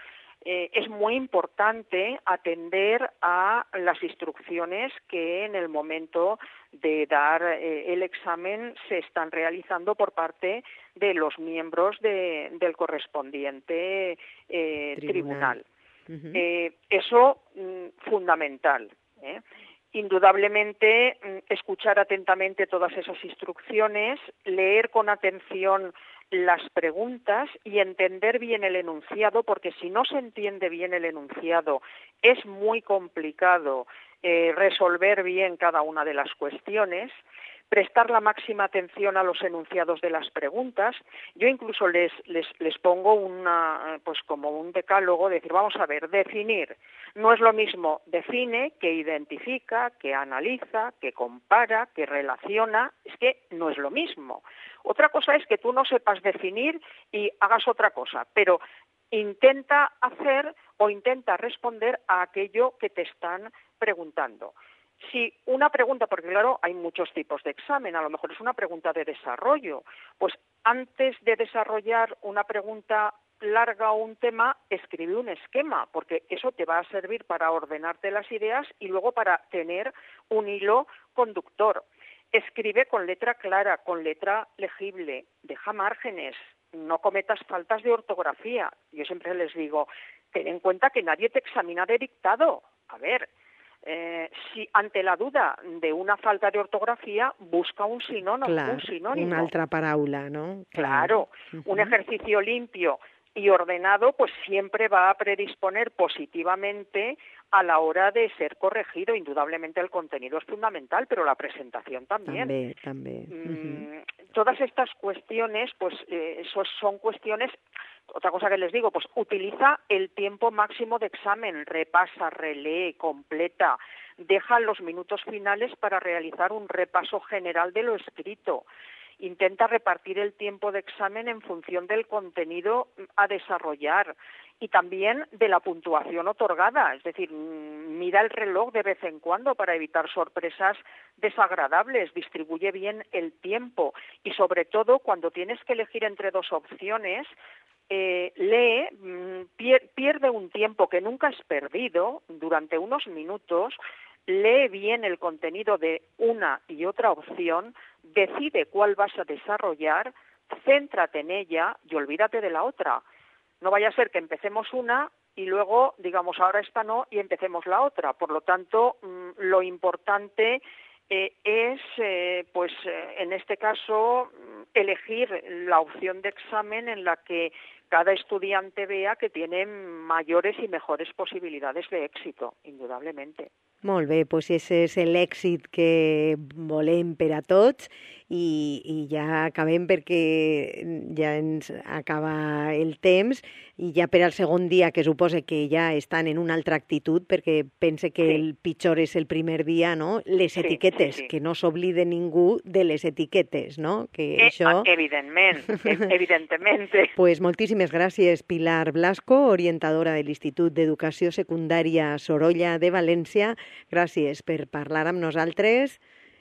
eh, es muy importante atender a las instrucciones que en el momento de dar eh, el examen se están realizando por parte de los miembros de, del correspondiente eh, tribunal. tribunal. Uh-huh. Eh, eso, mm, fundamental, ¿eh? Indudablemente, escuchar atentamente todas esas instrucciones, leer con atención las preguntas y entender bien el enunciado, porque si no se entiende bien el enunciado, es muy complicado eh, resolver bien cada una de las cuestiones. Prestar la máxima atención a los enunciados de las preguntas. Yo incluso les, les, les pongo una, pues como un decálogo, decir, vamos a ver, definir. No es lo mismo define que identifica, que analiza, que compara, que relaciona. Es que no es lo mismo. Otra cosa es que tú no sepas definir y hagas otra cosa, pero intenta hacer o intenta responder a aquello que te están preguntando. Si una pregunta, porque claro, hay muchos tipos de examen, a lo mejor es una pregunta de desarrollo, pues antes de desarrollar una pregunta larga o un tema, escribe un esquema, porque eso te va a servir para ordenarte las ideas y luego para tener un hilo conductor. Escribe con letra clara, con letra legible, deja márgenes, no cometas faltas de ortografía. Yo siempre les digo, ten en cuenta que nadie te examina de dictado. A ver, Eh, si ante la duda de una falta de ortografía, busca un sinónimo. Clar, un sinónimo. Una altra paraula, ¿no? Claro, uh-huh. Un ejercicio limpio y ordenado pues siempre va a predisponer positivamente a la hora de ser corregido. Indudablemente el contenido es fundamental, pero la presentación también. También, también. Uh-huh. Mm, todas estas cuestiones, pues eh, eso son cuestiones. Otra cosa que les digo, pues utiliza el tiempo máximo de examen, repasa, relee, completa, deja los minutos finales para realizar un repaso general de lo escrito. Intenta repartir el tiempo de examen en función del contenido a desarrollar y también de la puntuación otorgada, es decir, mira el reloj de vez en cuando para evitar sorpresas desagradables, distribuye bien el tiempo y sobre todo cuando tienes que elegir entre dos opciones, Eh, lee, pier, pierde un tiempo que nunca es perdido durante unos minutos, lee bien el contenido de una y otra opción, decide cuál vas a desarrollar, céntrate en ella y olvídate de la otra. No vaya a ser que empecemos una y luego digamos ahora esta no y empecemos la otra. Por lo tanto, lo importante eh, es, eh, pues eh, en este caso, elegir la opción de examen en la que cada estudiante vea que tiene mayores i mejores possibilitats d'èxito, indudablement. Molt bé, doncs ese és l'èxit que volem per a tots i, i ja acabem perquè ja ens acaba el temps i ja per al segon dia, que suposa que ja estan en una altra actitud, perquè pense que sí. El pitjor és el primer dia, no? Les sí, etiquetes, sí, sí. Que no s'oblide ningú de les etiquetes, no? Que eh, això... Evidentment, evidentement. Pues moltíssimes gràcies, Pilar Blasco, orientadora de l'Institut d'Educació Secundària Sorolla de València. Gràcies per parlar amb nosaltres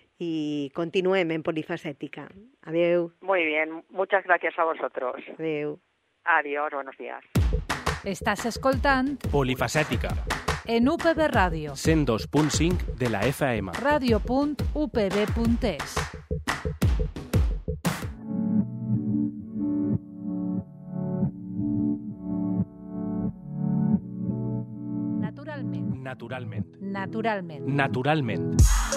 y continuem en Polifacética. Adeu. Muy bien, muchas gracias a vosotros. Adeu. Adiós, buenos días. Estàs escoltant Polifacètica en U P B Ràdio cent dos punt cinc de la F M. ràdio punt u p b punt es. Naturalment. Naturalment. Naturalment. Naturalment.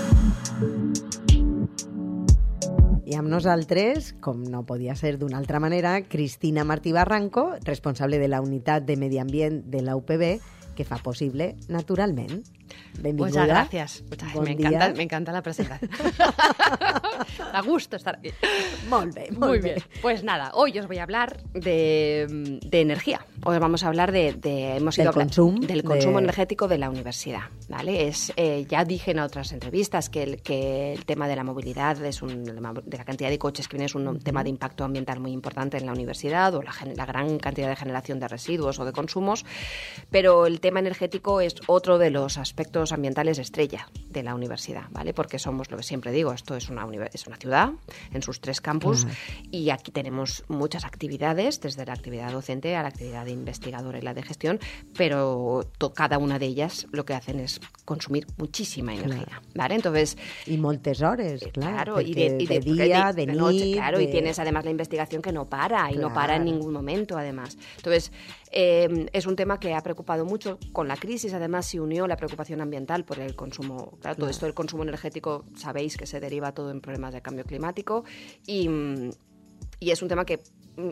I amb nosaltres, com no podia ser d'una altra manera, Cristina Martí Barranco, responsable de la Unitat de Medi Ambient de la U P B, que fa possible Naturalment. Benvinguda. Muchas gracias. Muchas, bon me, encanta, me encanta la presentación. Da gusto estar aquí. Molt bé, molt Muy bé. bien. Pues nada, hoy os voy a hablar de, de energía. Hoy vamos a hablar de, de hemos del, ido consum, del consumo de... energético de la universidad. ¿Vale? Es, eh, ya dije en otras entrevistas que el, que el tema de la movilidad, es un, de la cantidad de coches que viene, es un uh-huh. tema de impacto ambiental muy importante en la universidad, o la, la gran cantidad de generación de residuos o de consumos, pero el tema energético es otro de los aspectos proyectos ambientales estrella de la universidad, ¿vale? Porque somos, lo que siempre digo, esto es una, es una ciudad en sus tres campus uh-huh. y aquí tenemos muchas actividades, desde la actividad docente a la actividad de investigadora y la de gestión, pero to, cada una de ellas lo que hacen es consumir muchísima energía, claro. ¿vale? Entonces... Y moltes hores, claro. Claro, y de, y de, de día, de, de, de noche, nit, claro, de... y tienes además la investigación que no para, y claro. no para en ningún momento, además. Entonces, eh, es un tema que ha preocupado mucho con la crisis, además se unió la preocupación ambiental por el consumo, claro, claro. todo esto del consumo energético, sabéis que se deriva todo en problemas de cambio climático, y, y es un tema que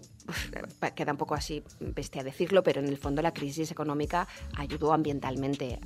queda un poco así bestia decirlo, pero en el fondo la crisis económica ayudó ambientalmente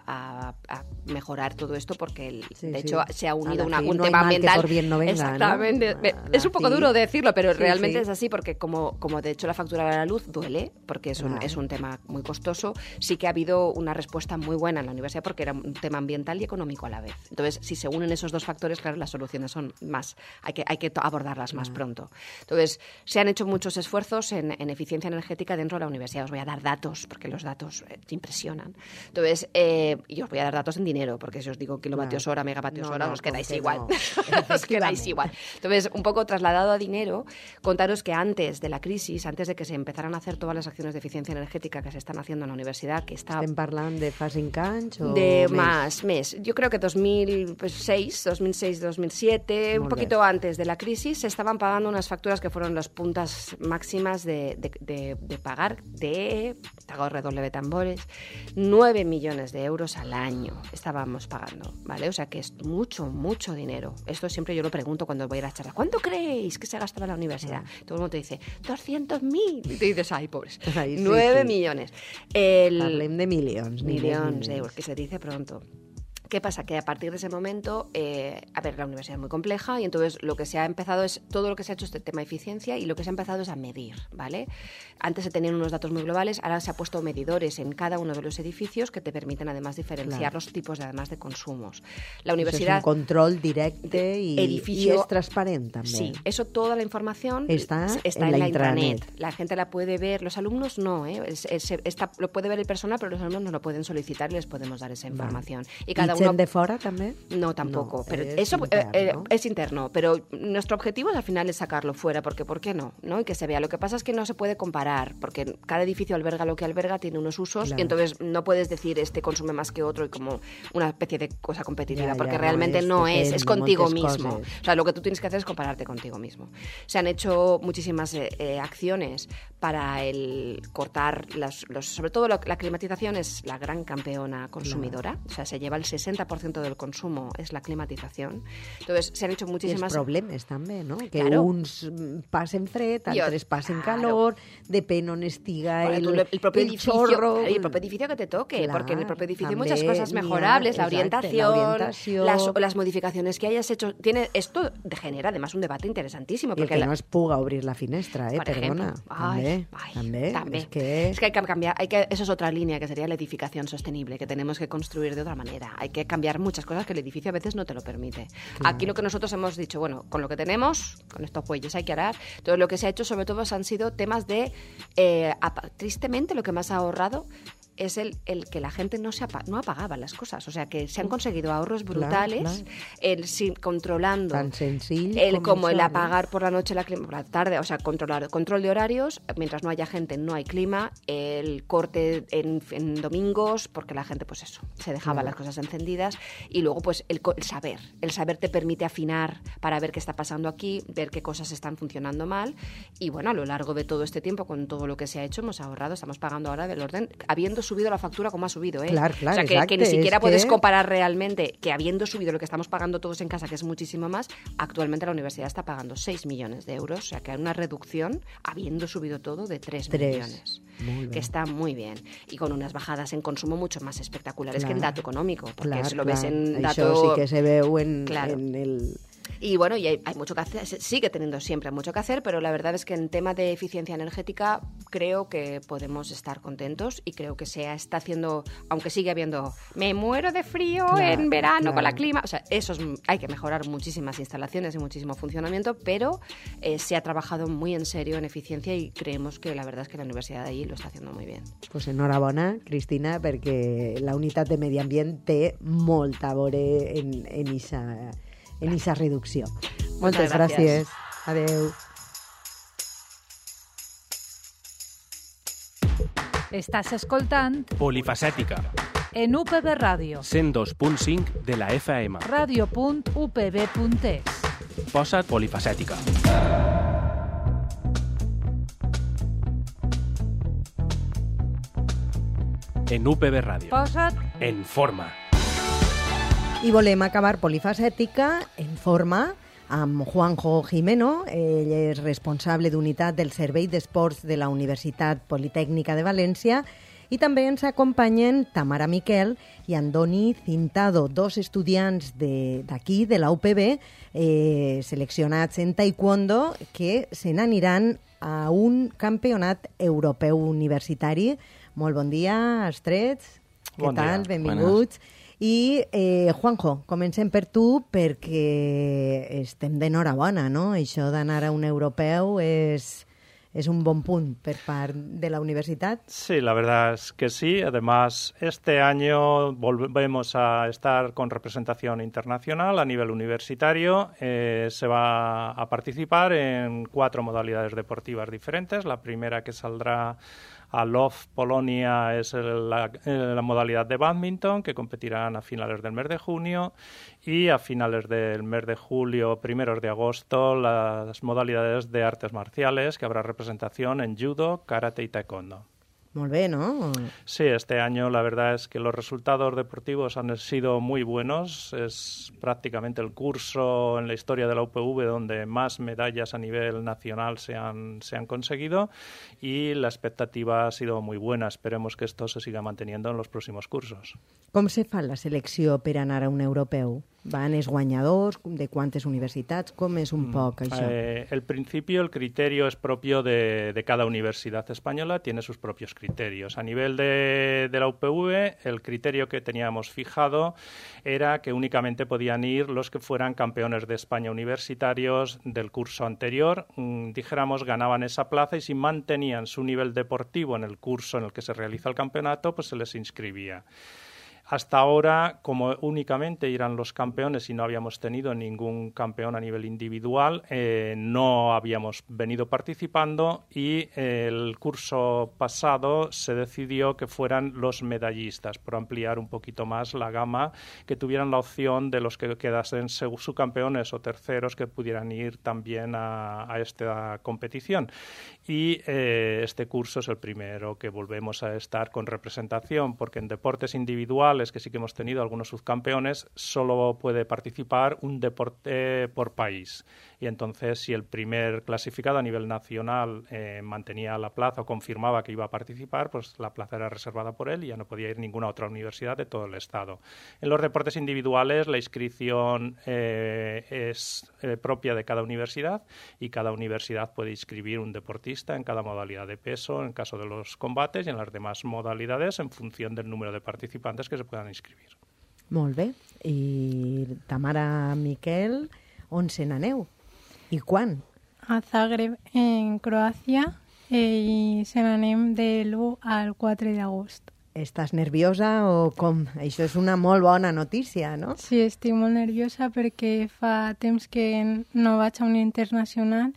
a, a, a mejorar todo esto, porque el, sí, de sí. hecho se ha unido una, un no tema ambiental. Por bien no venga, exactamente. ¿no? Es un poco duro decirlo, pero sí, realmente sí. es así, porque como, como de hecho la factura de la luz duele, porque es un, claro. es un tema muy costoso, sí que ha habido una respuesta muy buena en la universidad porque era un tema ambiental y económico a la vez. Entonces, si se unen esos dos factores, claro, las soluciones son más, hay que, hay que abordarlas más claro. pronto. Entonces, se han hecho muchos esfuerzos En, en eficiencia energética dentro de la universidad. Os voy a dar datos, porque los datos eh, te impresionan. Entonces, eh, y os voy a dar datos en dinero, porque si os digo kilovatios claro. hora, megavatios no, hora, no, os quedáis igual. No. os quedáis igual. Entonces, un poco trasladado a dinero, contaros que antes de la crisis, antes de que se empezaran a hacer todas las acciones de eficiencia energética que se están haciendo en la universidad, que está... ¿Estem parlant de fa cinc anys o de més? más, mes. Yo creo que dos mil seis, dos mil seis, dos mil siete, Molt un poquito bé. Antes de la crisis, se estaban pagando unas facturas que fueron las puntas máximas De, de, de, de pagar de, hago redoble de tambores, nueve millones de euros al año estábamos pagando, ¿vale? O sea que es mucho, mucho dinero. Esto siempre yo lo pregunto cuando voy a las charlas. ¿Cuánto creéis que se gastaba en la universidad? Todo el mundo te dice, doscientos mil. Y te dices, ay, pobres, ay, sí, nueve sí. millones. El, Parlem de milions. Millones de euros, que se dice pronto. ¿Qué pasa? Que a partir de ese momento, eh, a ver, la universidad es muy compleja y entonces lo que se ha empezado es, todo lo que se ha hecho es este tema de eficiencia y lo que se ha empezado es a medir, ¿vale? Antes se tenían unos datos muy globales, ahora se ha puesto medidores en cada uno de los edificios que te permiten además diferenciar claro. los tipos de, además de consumos. La universidad... Es un control directe y, edificio, y es transparente también. Sí, eso, toda la información está, está en, en la, la intranet. intranet. La gente la puede ver, los alumnos no, ¿eh? Es, es, está, lo puede ver el personal, pero los alumnos no lo pueden solicitar y les podemos dar esa información. Vale. Y cada ¿Y uno... de fuera también? No, tampoco. No, pero es eso interno. eh, eh, es interno, pero nuestro objetivo al final es sacarlo fuera, porque ¿por qué no? ¿no? Y que se vea. Lo que pasa es que no se puede comparar, porque cada edificio alberga lo que alberga, tiene unos usos, claro. y entonces no puedes decir este consume más que otro y como una especie de cosa competitiva, ya, porque ya, realmente no no es, es contigo mismo. Coses. O sea, lo que tú tienes que hacer es compararte contigo mismo. Se han hecho muchísimas eh, eh, acciones para el cortar, las, los, sobre todo lo, la climatización es la gran campeona consumidora, claro. o sea, se lleva el sesenta por ciento del consumo, es la climatización. Entonces, se han hecho muchísimas... I els problemes també, no? Que claro. uns passen fred, altres Yo, passen claro. calor, depèn on estiga bueno, el, tú, el propio el edificio, chorro... el propio edificio que te toque, Clar, porque en el propio edificio hay també muchas cosas mejorables, la, exacte, orientación, la orientació, las, las modificaciones que hayas hecho. Tiene, esto genera además un debate interesantísimo. I el porque que la, no es puga obrir la finestra, eh, por perdona. Ejemplo, ay, també, ay, també, també. És que... Es que hay que cambiar, hay que, eso es otra línea que sería la edificación sostenible, que tenemos que construir de otra manera. Hay que cambiar muchas cosas que el edificio a veces no te lo permite. Claro. Aquí lo que nosotros hemos dicho, bueno, con lo que tenemos, con estos bueyes hay que arar. Entonces lo que se ha hecho sobre todo han sido temas de, eh, tristemente lo que más ha ahorrado es el, el que la gente no se apa, no apagaba las cosas. O sea, que se han conseguido ahorros brutales claro, claro. El, sin, controlando tan sencillo el, como, como el eso, apagar ¿no? por la noche, la clima, por la tarde, o sea, controlar control de horarios, mientras no haya gente no hay clima, el corte en, en domingos, porque la gente, pues eso, se dejaba claro. las cosas encendidas, y luego pues el, el saber. El saber te permite afinar para ver qué está pasando aquí, ver qué cosas están funcionando mal, y bueno, a lo largo de todo este tiempo, con todo lo que se ha hecho, hemos ahorrado, estamos pagando ahora del orden, habiendo subido la factura como ha subido, ¿eh? Claro, claro, o sea, que, exacte, que ni siquiera puedes que... comparar realmente que habiendo subido lo que estamos pagando todos en casa, que es muchísimo más, actualmente la universidad está pagando seis millones de euros, o sea que hay una reducción, habiendo subido todo, de tres millones, que está muy bien, y con unas bajadas en consumo mucho más espectaculares claro. que en dato económico, porque claro, si lo claro. ves en dato... Això sí que se veu en, claro. en el... Y bueno, y hay, hay mucho que hacer, sigue teniendo siempre mucho que hacer, pero la verdad es que en tema de eficiencia energética creo que podemos estar contentos y creo que se está haciendo, aunque sigue habiendo, me muero de frío claro, en verano claro. con la clima, o sea, eso es, hay que mejorar muchísimas instalaciones y muchísimo funcionamiento, pero eh, se ha trabajado muy en serio en eficiencia y creemos que la verdad es que la universidad de allí lo está haciendo muy bien. Pues enhorabona, Cristina, perquè la unitat de medi ambient té molt a veure en, en esa... en esa reducció. Moltes gràcies. Adeu. Estàs escoltant Polifacètica en U P B Ràdio. cent dos punt cinc de la F M. ràdio punt u p b punt es. Posa't polifacètica. En U P B Ràdio. Posa't en forma. I volem acabar polifacètica en forma amb Juanjo Jimeno. Ell és responsable d'unitat del Servei d'Esports de la Universitat Politècnica de València, i també ens acompanyen Tamara Miquel i Andoni Cintado, dos estudiants d'aquí, de, de la U P B, eh, seleccionats en taekwondo, que se n'aniran a un campionat europeu universitari. Molt bon dia, als tres. Bon Què tal? dia. Benvinguts. Buenas. I, eh, Juanjo, comencem per tu perquè estem d'enhorabona, no? Això d'anar a un europeu és, es un buen punto per part de la universidad. Sí, la verdad es que sí. Además, este año volvemos a estar con representación internacional a nivel universitario. Eh, se va a participar en cuatro modalidades deportivas diferentes. La primera que saldrá a Love Polonia es el, la, la modalidad de bádminton, que competirán a finales del mes de junio, y a finales del mes de julio, primeros de agosto, las modalidades de artes marciales, que habrá representación en judo, karate y taekwondo. Molt bé, ¿no? Sí, este año la verdad es que los resultados deportivos han sido muy buenos. Es prácticamente el curso en la historia de la U P V donde más medallas a nivel nacional se han, se han conseguido, y la expectativa ha sido muy buena. Esperemos que esto se siga manteniendo en los próximos cursos. Com se fa la selecció per anar a un europeu? Van els guanyadors? De quantes universitats? Com és un poc això? Eh, el principio, el criterio es propio de, de cada universidad española, tiene sus propios criterios. A nivel de, de la U P V, el criterio que teníamos fijado era que únicamente podían ir los que fueran campeones de España universitarios del curso anterior. Mm, dijéramos, ganaban esa plaza, y si mantenían su nivel deportivo en el curso en el que se realiza el campeonato, pues se les inscribía. Hasta ahora, como únicamente eran los campeones y no habíamos tenido ningún campeón a nivel individual, eh, no habíamos venido participando, y eh, el curso pasado se decidió que fueran los medallistas, por ampliar un poquito más la gama, que tuvieran la opción de los que quedasen subcampeones o terceros que pudieran ir también a, a esta competición. Y eh, este curso es el primero que volvemos a estar con representación, porque en deportes individuales, que sí que hemos tenido algunos subcampeones, solo puede participar un deporte por país. Y entonces, si el primer clasificado a nivel nacional eh, mantenía la plaza o confirmaba que iba a participar, pues la plaza era reservada por él y ya no podía ir ninguna otra universidad de todo el estado. En los deportes individuales, la inscripción eh, es eh, propia de cada universidad, y cada universidad puede inscribir un deportista en cada modalidad de peso, en caso de los combates, y en las demás modalidades en función del número de participantes que se puedan inscribir. Molt bé. I Tamara Miquel, on se n'aneu? I quan? A Zagreb, en Croàcia, eh, i se n'anem de l'u al quatre d'agost. Estàs nerviosa o com? Això és una molt bona notícia, no? Sí, estic molt nerviosa perquè fa temps que no vaig a un internacional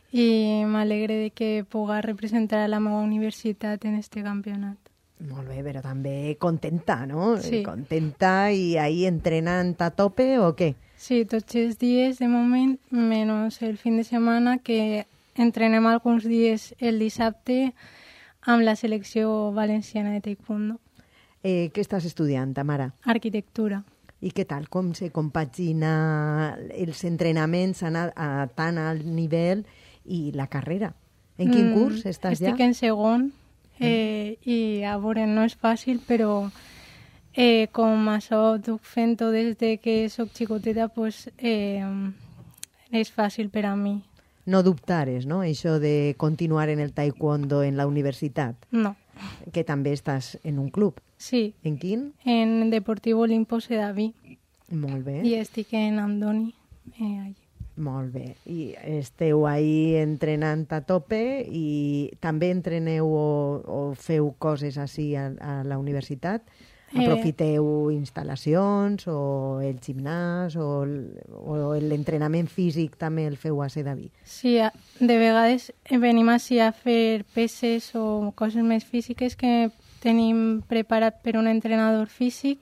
i m'alegre de que puga representar a la meva universitat en este campionat. Molt bé, però també contenta, no? Sí. Contenta, i ahí entrenant a tope o què? Sí, tots els dies de moment, menys el fin de setmana, que entrenem alguns dies el dissabte amb la selecció valenciana de taekwondo. Eh, què estàs estudiant, Tamara? Arquitectura. I què tal? Com se compagina els entrenaments a, a tan alt nivell i la carrera? En quin mm, curs estàs estic ja? Estic en segon, eh, mm. i a veure, no és fàcil, però eh, com això duc fent-ho des de que soc xicoteta, pues, eh, és fàcil per a mi. No dubtares, no?, això de continuar en el taekwondo en la universitat. No. Que també estàs en un club. Sí. En quin? En Deportivo Olimpo Sedaví. Molt bé. I estic en Andoni, eh, allí. Molt bé. I esteu ahí entrenant a tope i també entreneu o, o feu coses així a, a la universitat? Aprofiteu eh... instal·lacions o el gimnàs o, o l'entrenament físic també el feu a Sedaví? Sí, de vegades venim així a fer peses o coses més físiques que tenim preparat per un entrenador físic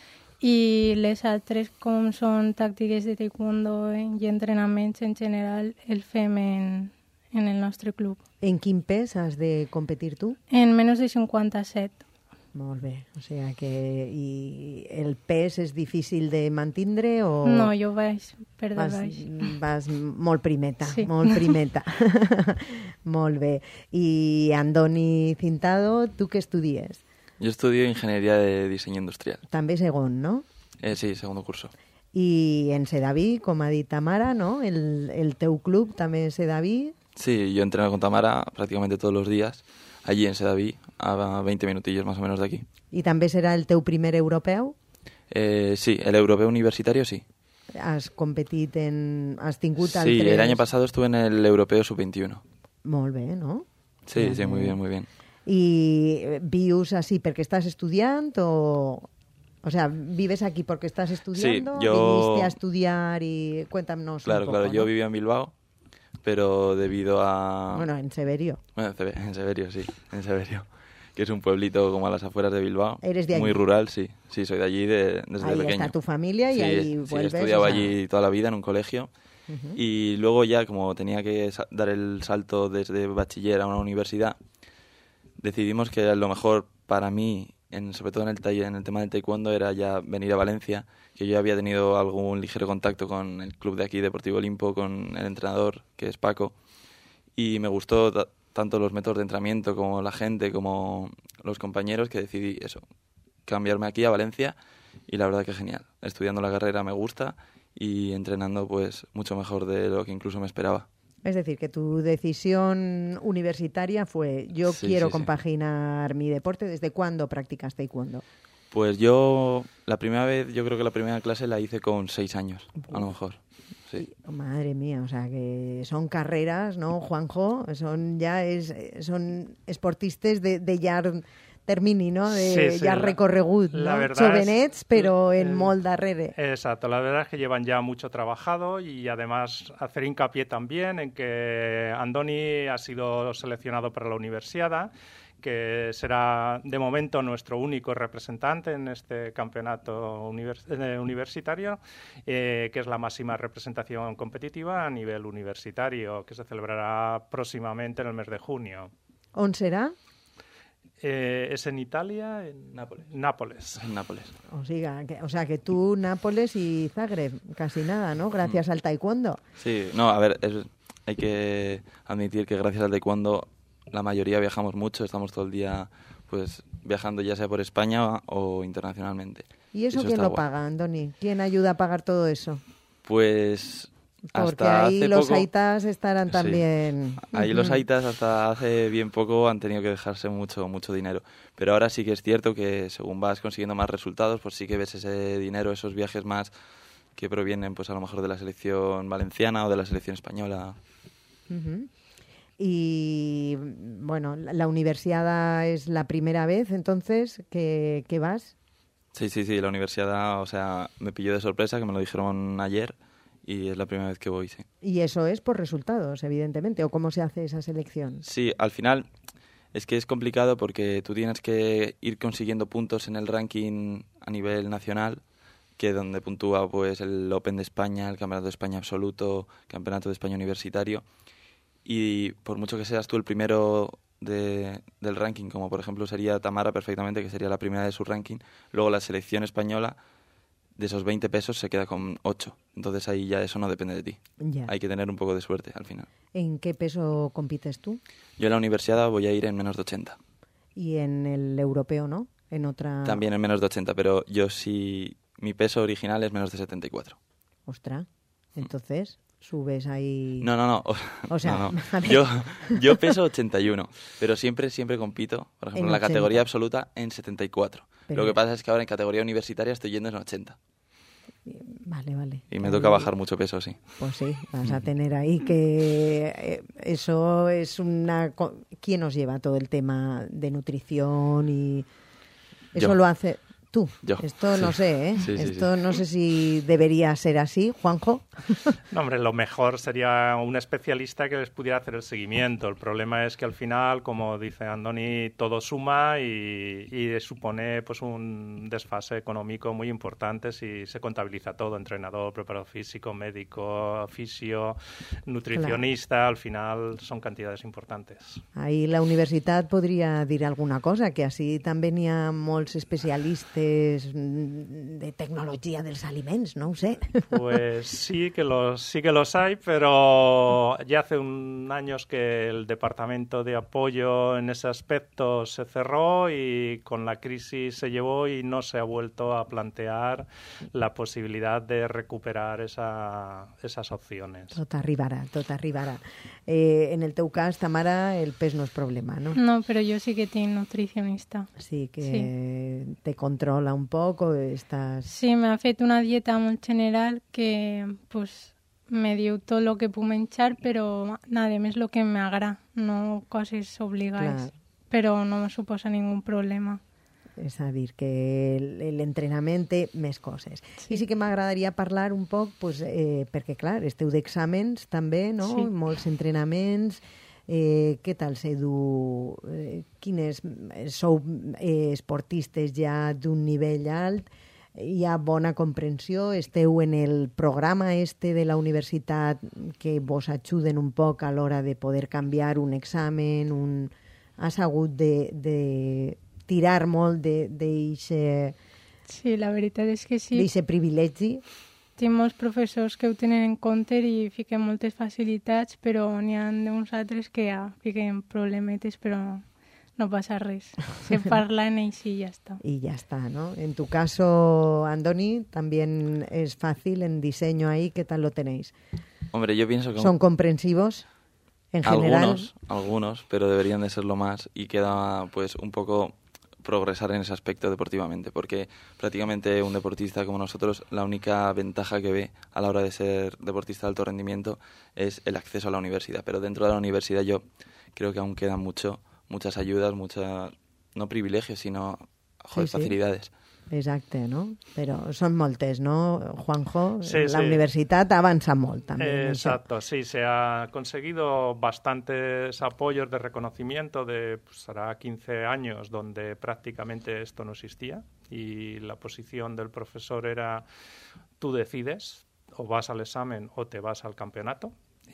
i les altres, com són tàctiques de taekwondo i entrenaments en general, el fem en, en el nostre club. En quin pes has de competir tu? En menys de cinquanta-set. Molt bé, o sigui que i el pes és difícil de mantindre o... No, jo vaig per de vas, baix. Vas molt primeta, sí. molt primeta. Molt bé. I Andoni Cintado, tu què estudies? Yo estudio Ingeniería de Diseño Industrial. També segon, no? Eh, sí, segundo curso. I en Sedaví, com ha dit Tamara, no? El, el teu club també és Sedaví? Sí, yo entreno con Tamara prácticamente todos los días, allí en Sedaví, a veinte minutillos más o menos de aquí. I també serà el teu primer europeu? Eh, sí, el europeo universitario sí. Has competit en... Has tingut sí, altres... Sí, el año pasado estuve en el europeo sub veintiuno. Molt bé, no? Sí, molt sí, bé. muy bien, muy bien. I vius així perquè estàs estudiant o... O sea, ¿vives aquí porque estás estudiando? Sí, yo... ¿Viniste a estudiar y cuéntanos claro, un poco? Claro, ¿no? Yo vivía en Bilbao, pero debido a... Bueno, en Severio. Bueno, en Severio, sí, en Severio. Que es un pueblito como a las afueras de Bilbao. ¿Eres de allí? Muy rural, sí. Sí, soy de allí de, desde ahí pequeño. Ahí está tu familia y sí, ahí sí, vuelves. Sí, he estudiado o sea... allí toda la vida en un colegio. Uh-huh. Y luego ya, como tenía que dar el salto desde bachiller a una universidad, decidimos que lo mejor para mí, en, sobre todo en el, taller, en el tema del taekwondo, era ya venir a Valencia, que yo había tenido algún ligero contacto con el club de aquí, Deportivo Olimpo, con el entrenador, que es Paco, y me gustó t- tanto los métodos de entrenamiento como la gente, como los compañeros, que decidí eso, cambiarme aquí a Valencia, y la verdad que genial. Estudiando la carrera me gusta y entrenando pues mucho mejor de lo que incluso me esperaba. Es decir, que tu decisión universitaria fue yo sí, quiero sí, compaginar sí. mi deporte. ¿Desde cuándo practicas taekwondo? Pues yo, la primera vez, yo creo que la primera clase la hice con seis años, a lo mejor. Sí. Madre mía, o sea que son carreras, ¿no, Juanjo? Son ya es, son esportistes de, de llar termini, ¿no? De sí, sí, ya recorregut, la, ¿no? la Jovenets, es, pero en el, molt darrere. Exacto, la verdad es que llevan ya mucho trabajado y además hacer hincapié también en que Andoni ha sido seleccionado para la Universiada, que será de momento nuestro único representante en este campeonato univers- eh, universitario, eh, que es la máxima representación competitiva a nivel universitario, que se celebrará próximamente en el mes de junio. ¿On será? Eh, es en Italia, en Nápoles. Nápoles. En Nápoles. O sea, que, o sea que tú, Nápoles y Zagreb, casi nada, ¿no? Gracias mm. al taekwondo. Sí, no, a ver, es, hay que admitir que gracias al taekwondo la mayoría viajamos mucho, estamos todo el día pues viajando ya sea por España o internacionalmente. ¿Y eso, eso quién lo guay. paga, Andoni? ¿Quién ayuda a pagar todo eso? Pues porque hasta ahí hace los poco, aitas estarán también... Sí. Ahí uh-huh. los aitas hasta hace bien poco han tenido que dejarse mucho mucho dinero. Pero ahora sí que es cierto que según vas consiguiendo más resultados, pues sí que ves ese dinero, esos viajes más que provienen pues a lo mejor de la selección valenciana o de la selección española. Uh-huh. Y bueno, la universidad es la primera vez entonces que, que vas. Sí, sí, sí, la universidad, o sea, me pilló de sorpresa, que me lo dijeron ayer. Y es la primera vez que voy, sí. Y eso es por resultados, evidentemente. ¿O cómo se hace esa selección? Sí, al final es que es complicado porque tú tienes que ir consiguiendo puntos en el ranking a nivel nacional, que donde puntúa pues el Open de España, el Campeonato de España Absoluto, Campeonato de España Universitario. Y por mucho que seas tú el primero de, del ranking, como por ejemplo sería Tamara perfectamente, que sería la primera de su ranking, luego la selección española de esos veinte pesos se queda con ocho. Entonces ahí ya eso no depende de ti. Ya. Hay que tener un poco de suerte al final. ¿En qué peso compites tú? Yo en la universidad voy a ir en menos de ochenta. ¿Y en el europeo, no? En otra... También en menos de ochenta, pero yo sí... Mi peso original es menos de setenta y cuatro. Ostras. Entonces, subes ahí? No, no, no. O, o sea, no, no. Yo, yo peso ochenta y uno, pero siempre, siempre compito, por ejemplo, en, en la categoría absoluta en setenta y cuatro. Pero... Lo que pasa es que ahora en categoría universitaria estoy yendo en ochenta. Vale, vale. Y me toca bajar mucho peso, sí. Pues sí, vas a tener ahí que... Eh, eso es una... ¿Quién nos lleva todo el tema de nutrición y...? Eso Yo. lo hace... Tú. Yo. Esto sí. no sé, ¿eh? Sí, sí, Esto sí. no sé si debería ser así. Juanjo. No, hombre, lo mejor sería un especialista que les pudiera hacer el seguimiento. El problema es que al final, como dice Andoni, todo suma y, y supone pues un desfase económico muy importante si se contabiliza todo. Entrenador, preparador físico, médico, fisio, nutricionista. Claro. Al final son cantidades importantes. Ahí la universitat podria dir alguna cosa, que així també n'hi ha molts especialistes de tecnología de los alimentos, no sé. Pues sí que los sí que los hay, pero ya hace un años que el departamento de apoyo en ese aspecto se cerró y con la crisis se llevó y no se ha vuelto a plantear la posibilidad de recuperar esa, esas opciones. Tot arribarà, tot arribarà. Eh, en el teu cas, Tamara, el pes no és problema, ¿no? No, pero yo sí que tengo nutricionista. Sí, que sí. te controla un poco, estás... Sí, me ha fet una dieta molt general que pues, me diu tot el que puc menjar, però nada més el que m'agrada, no coses obligades. Clar. Però no me suposa ningú problema. És a dir, que l'entrenament té més coses. Sí. I sí que m'agradaria parlar un poc, pues, eh, perquè clar, esteu d'exàmens també, no? Sí. Molts entrenaments... Eh, què tal s'edu? Eh, quines sou eh, esportistes ja d'un nivell alt? Hi ha bona comprensió? Esteu en el programa este de la universitat que vos ajuden un poc a l'hora de poder canviar un examen? Un... Has hagut de, de tirar molt d'eixe... Sí, la veritat és que sí. D'eixe privilegi? Tinc molts professors que ho tenen en compte i fiquen moltes facilitats, però n'hi ha uns altres que ja fiquen problemetes, però no passa res. Se parla en ells i ja està. Y ya está, ¿no? En tu caso, Andoni, también es fácil en diseño ahí. ¿Qué tal lo tenéis? Hombre, yo pienso que... ¿Son comprensivos en general? Algunos, algunos, pero deberían de serlo más y queda pues un poco... progresar en ese aspecto deportivamente, porque prácticamente un deportista como nosotros, la única ventaja que ve a la hora de ser deportista de alto rendimiento es el acceso a la universidad, pero dentro de la universidad yo creo que aún quedan mucho, muchas ayudas, muchas, no privilegios, sino joder, sí, facilidades. Sí. Exacte, no? Però són moltes, ¿no, Juanjo? Sí, la sí. universitat avança molt, també. Eh, exacto, sí, se ha conseguido bastantes apoyos de reconocimiento de, pues, hará quince años, donde prácticamente esto no existía y la posición del profesor era tú decides, o vas al examen o te vas al campeonato.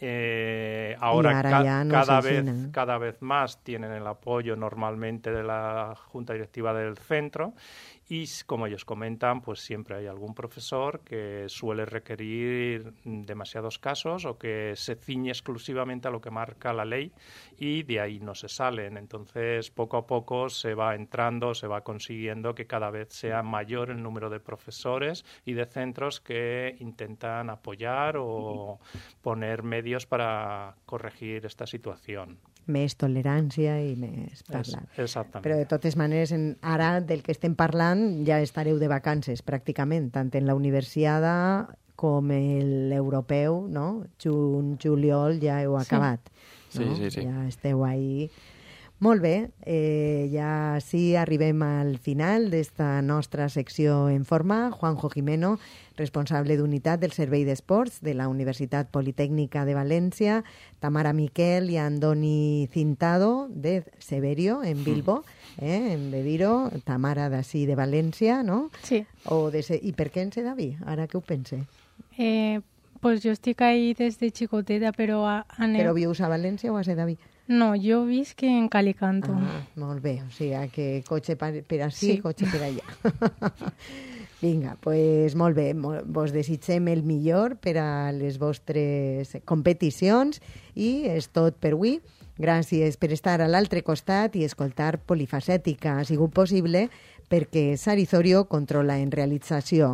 Eh, ahora ca no cada vez ¿no? cada vez más tienen el apoyo normalmente de la junta directiva del centro y como ellos comentan, pues siempre hay algún profesor que suele requerir demasiados casos o que se ciñe exclusivamente a lo que marca la ley y de ahí no se salen. Entonces, poco a poco se va entrando, se va consiguiendo que cada vez sea mayor el número de profesores y de centros que intentan apoyar o poner medios para corregir esta situación. Més tolerància i més parlar. Es, exactament. Però de totes maneres, en, ara del que estem parlant ja estareu de vacances pràcticament, tant en la universiada com l'europeu, no? Juny, juliol ja heu acabat. Sí, no? sí, sí, sí. Ja esteu ahí. Molt bé, eh, ja sí arribem al final d'esta nostra secció en forma. Juanjo Jimeno, responsable d'unitat del Servei d'Esports de la Universitat Politècnica de València, Tamara Miquel i Andoni Cintado de Severio, en Bilbo, eh, hem de dir-ho, Tamara d'ací de València, no? Sí. O de Se... I per què en Sedaví? Ara que ho pense. Eh, pues jo estic ahí des de xicoteta, però... A, a Però vius a València o a Sedaví? No, jo visc en Calicanto. Ah, molt bé, o sigui que cotxe per, per ací, sí. cotxe per allà. Vinga, pues molt bé, vos desitgem el millor per a les vostres competicions i és tot per avui. Gràcies per estar a l'altre costat i escoltar Polifacètica. Ha sigut possible perquè Sari Zorio controla en realització.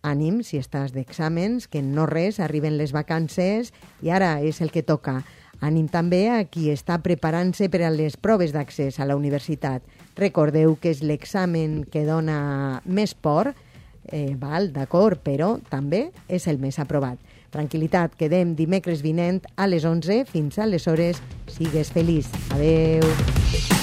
ànim si estàs d'exàmens, que no res, arriben les vacances i ara és el que toca. Ànim també a qui està preparant-se per a les proves d'accés a la universitat. Recordeu que és l'examen que dona més por, eh, val, d'acord, però també és el més aprovat. Tranquil·litat, quedem dimecres vinent a les onze. Fins aleshores, sigues feliç. Adeu.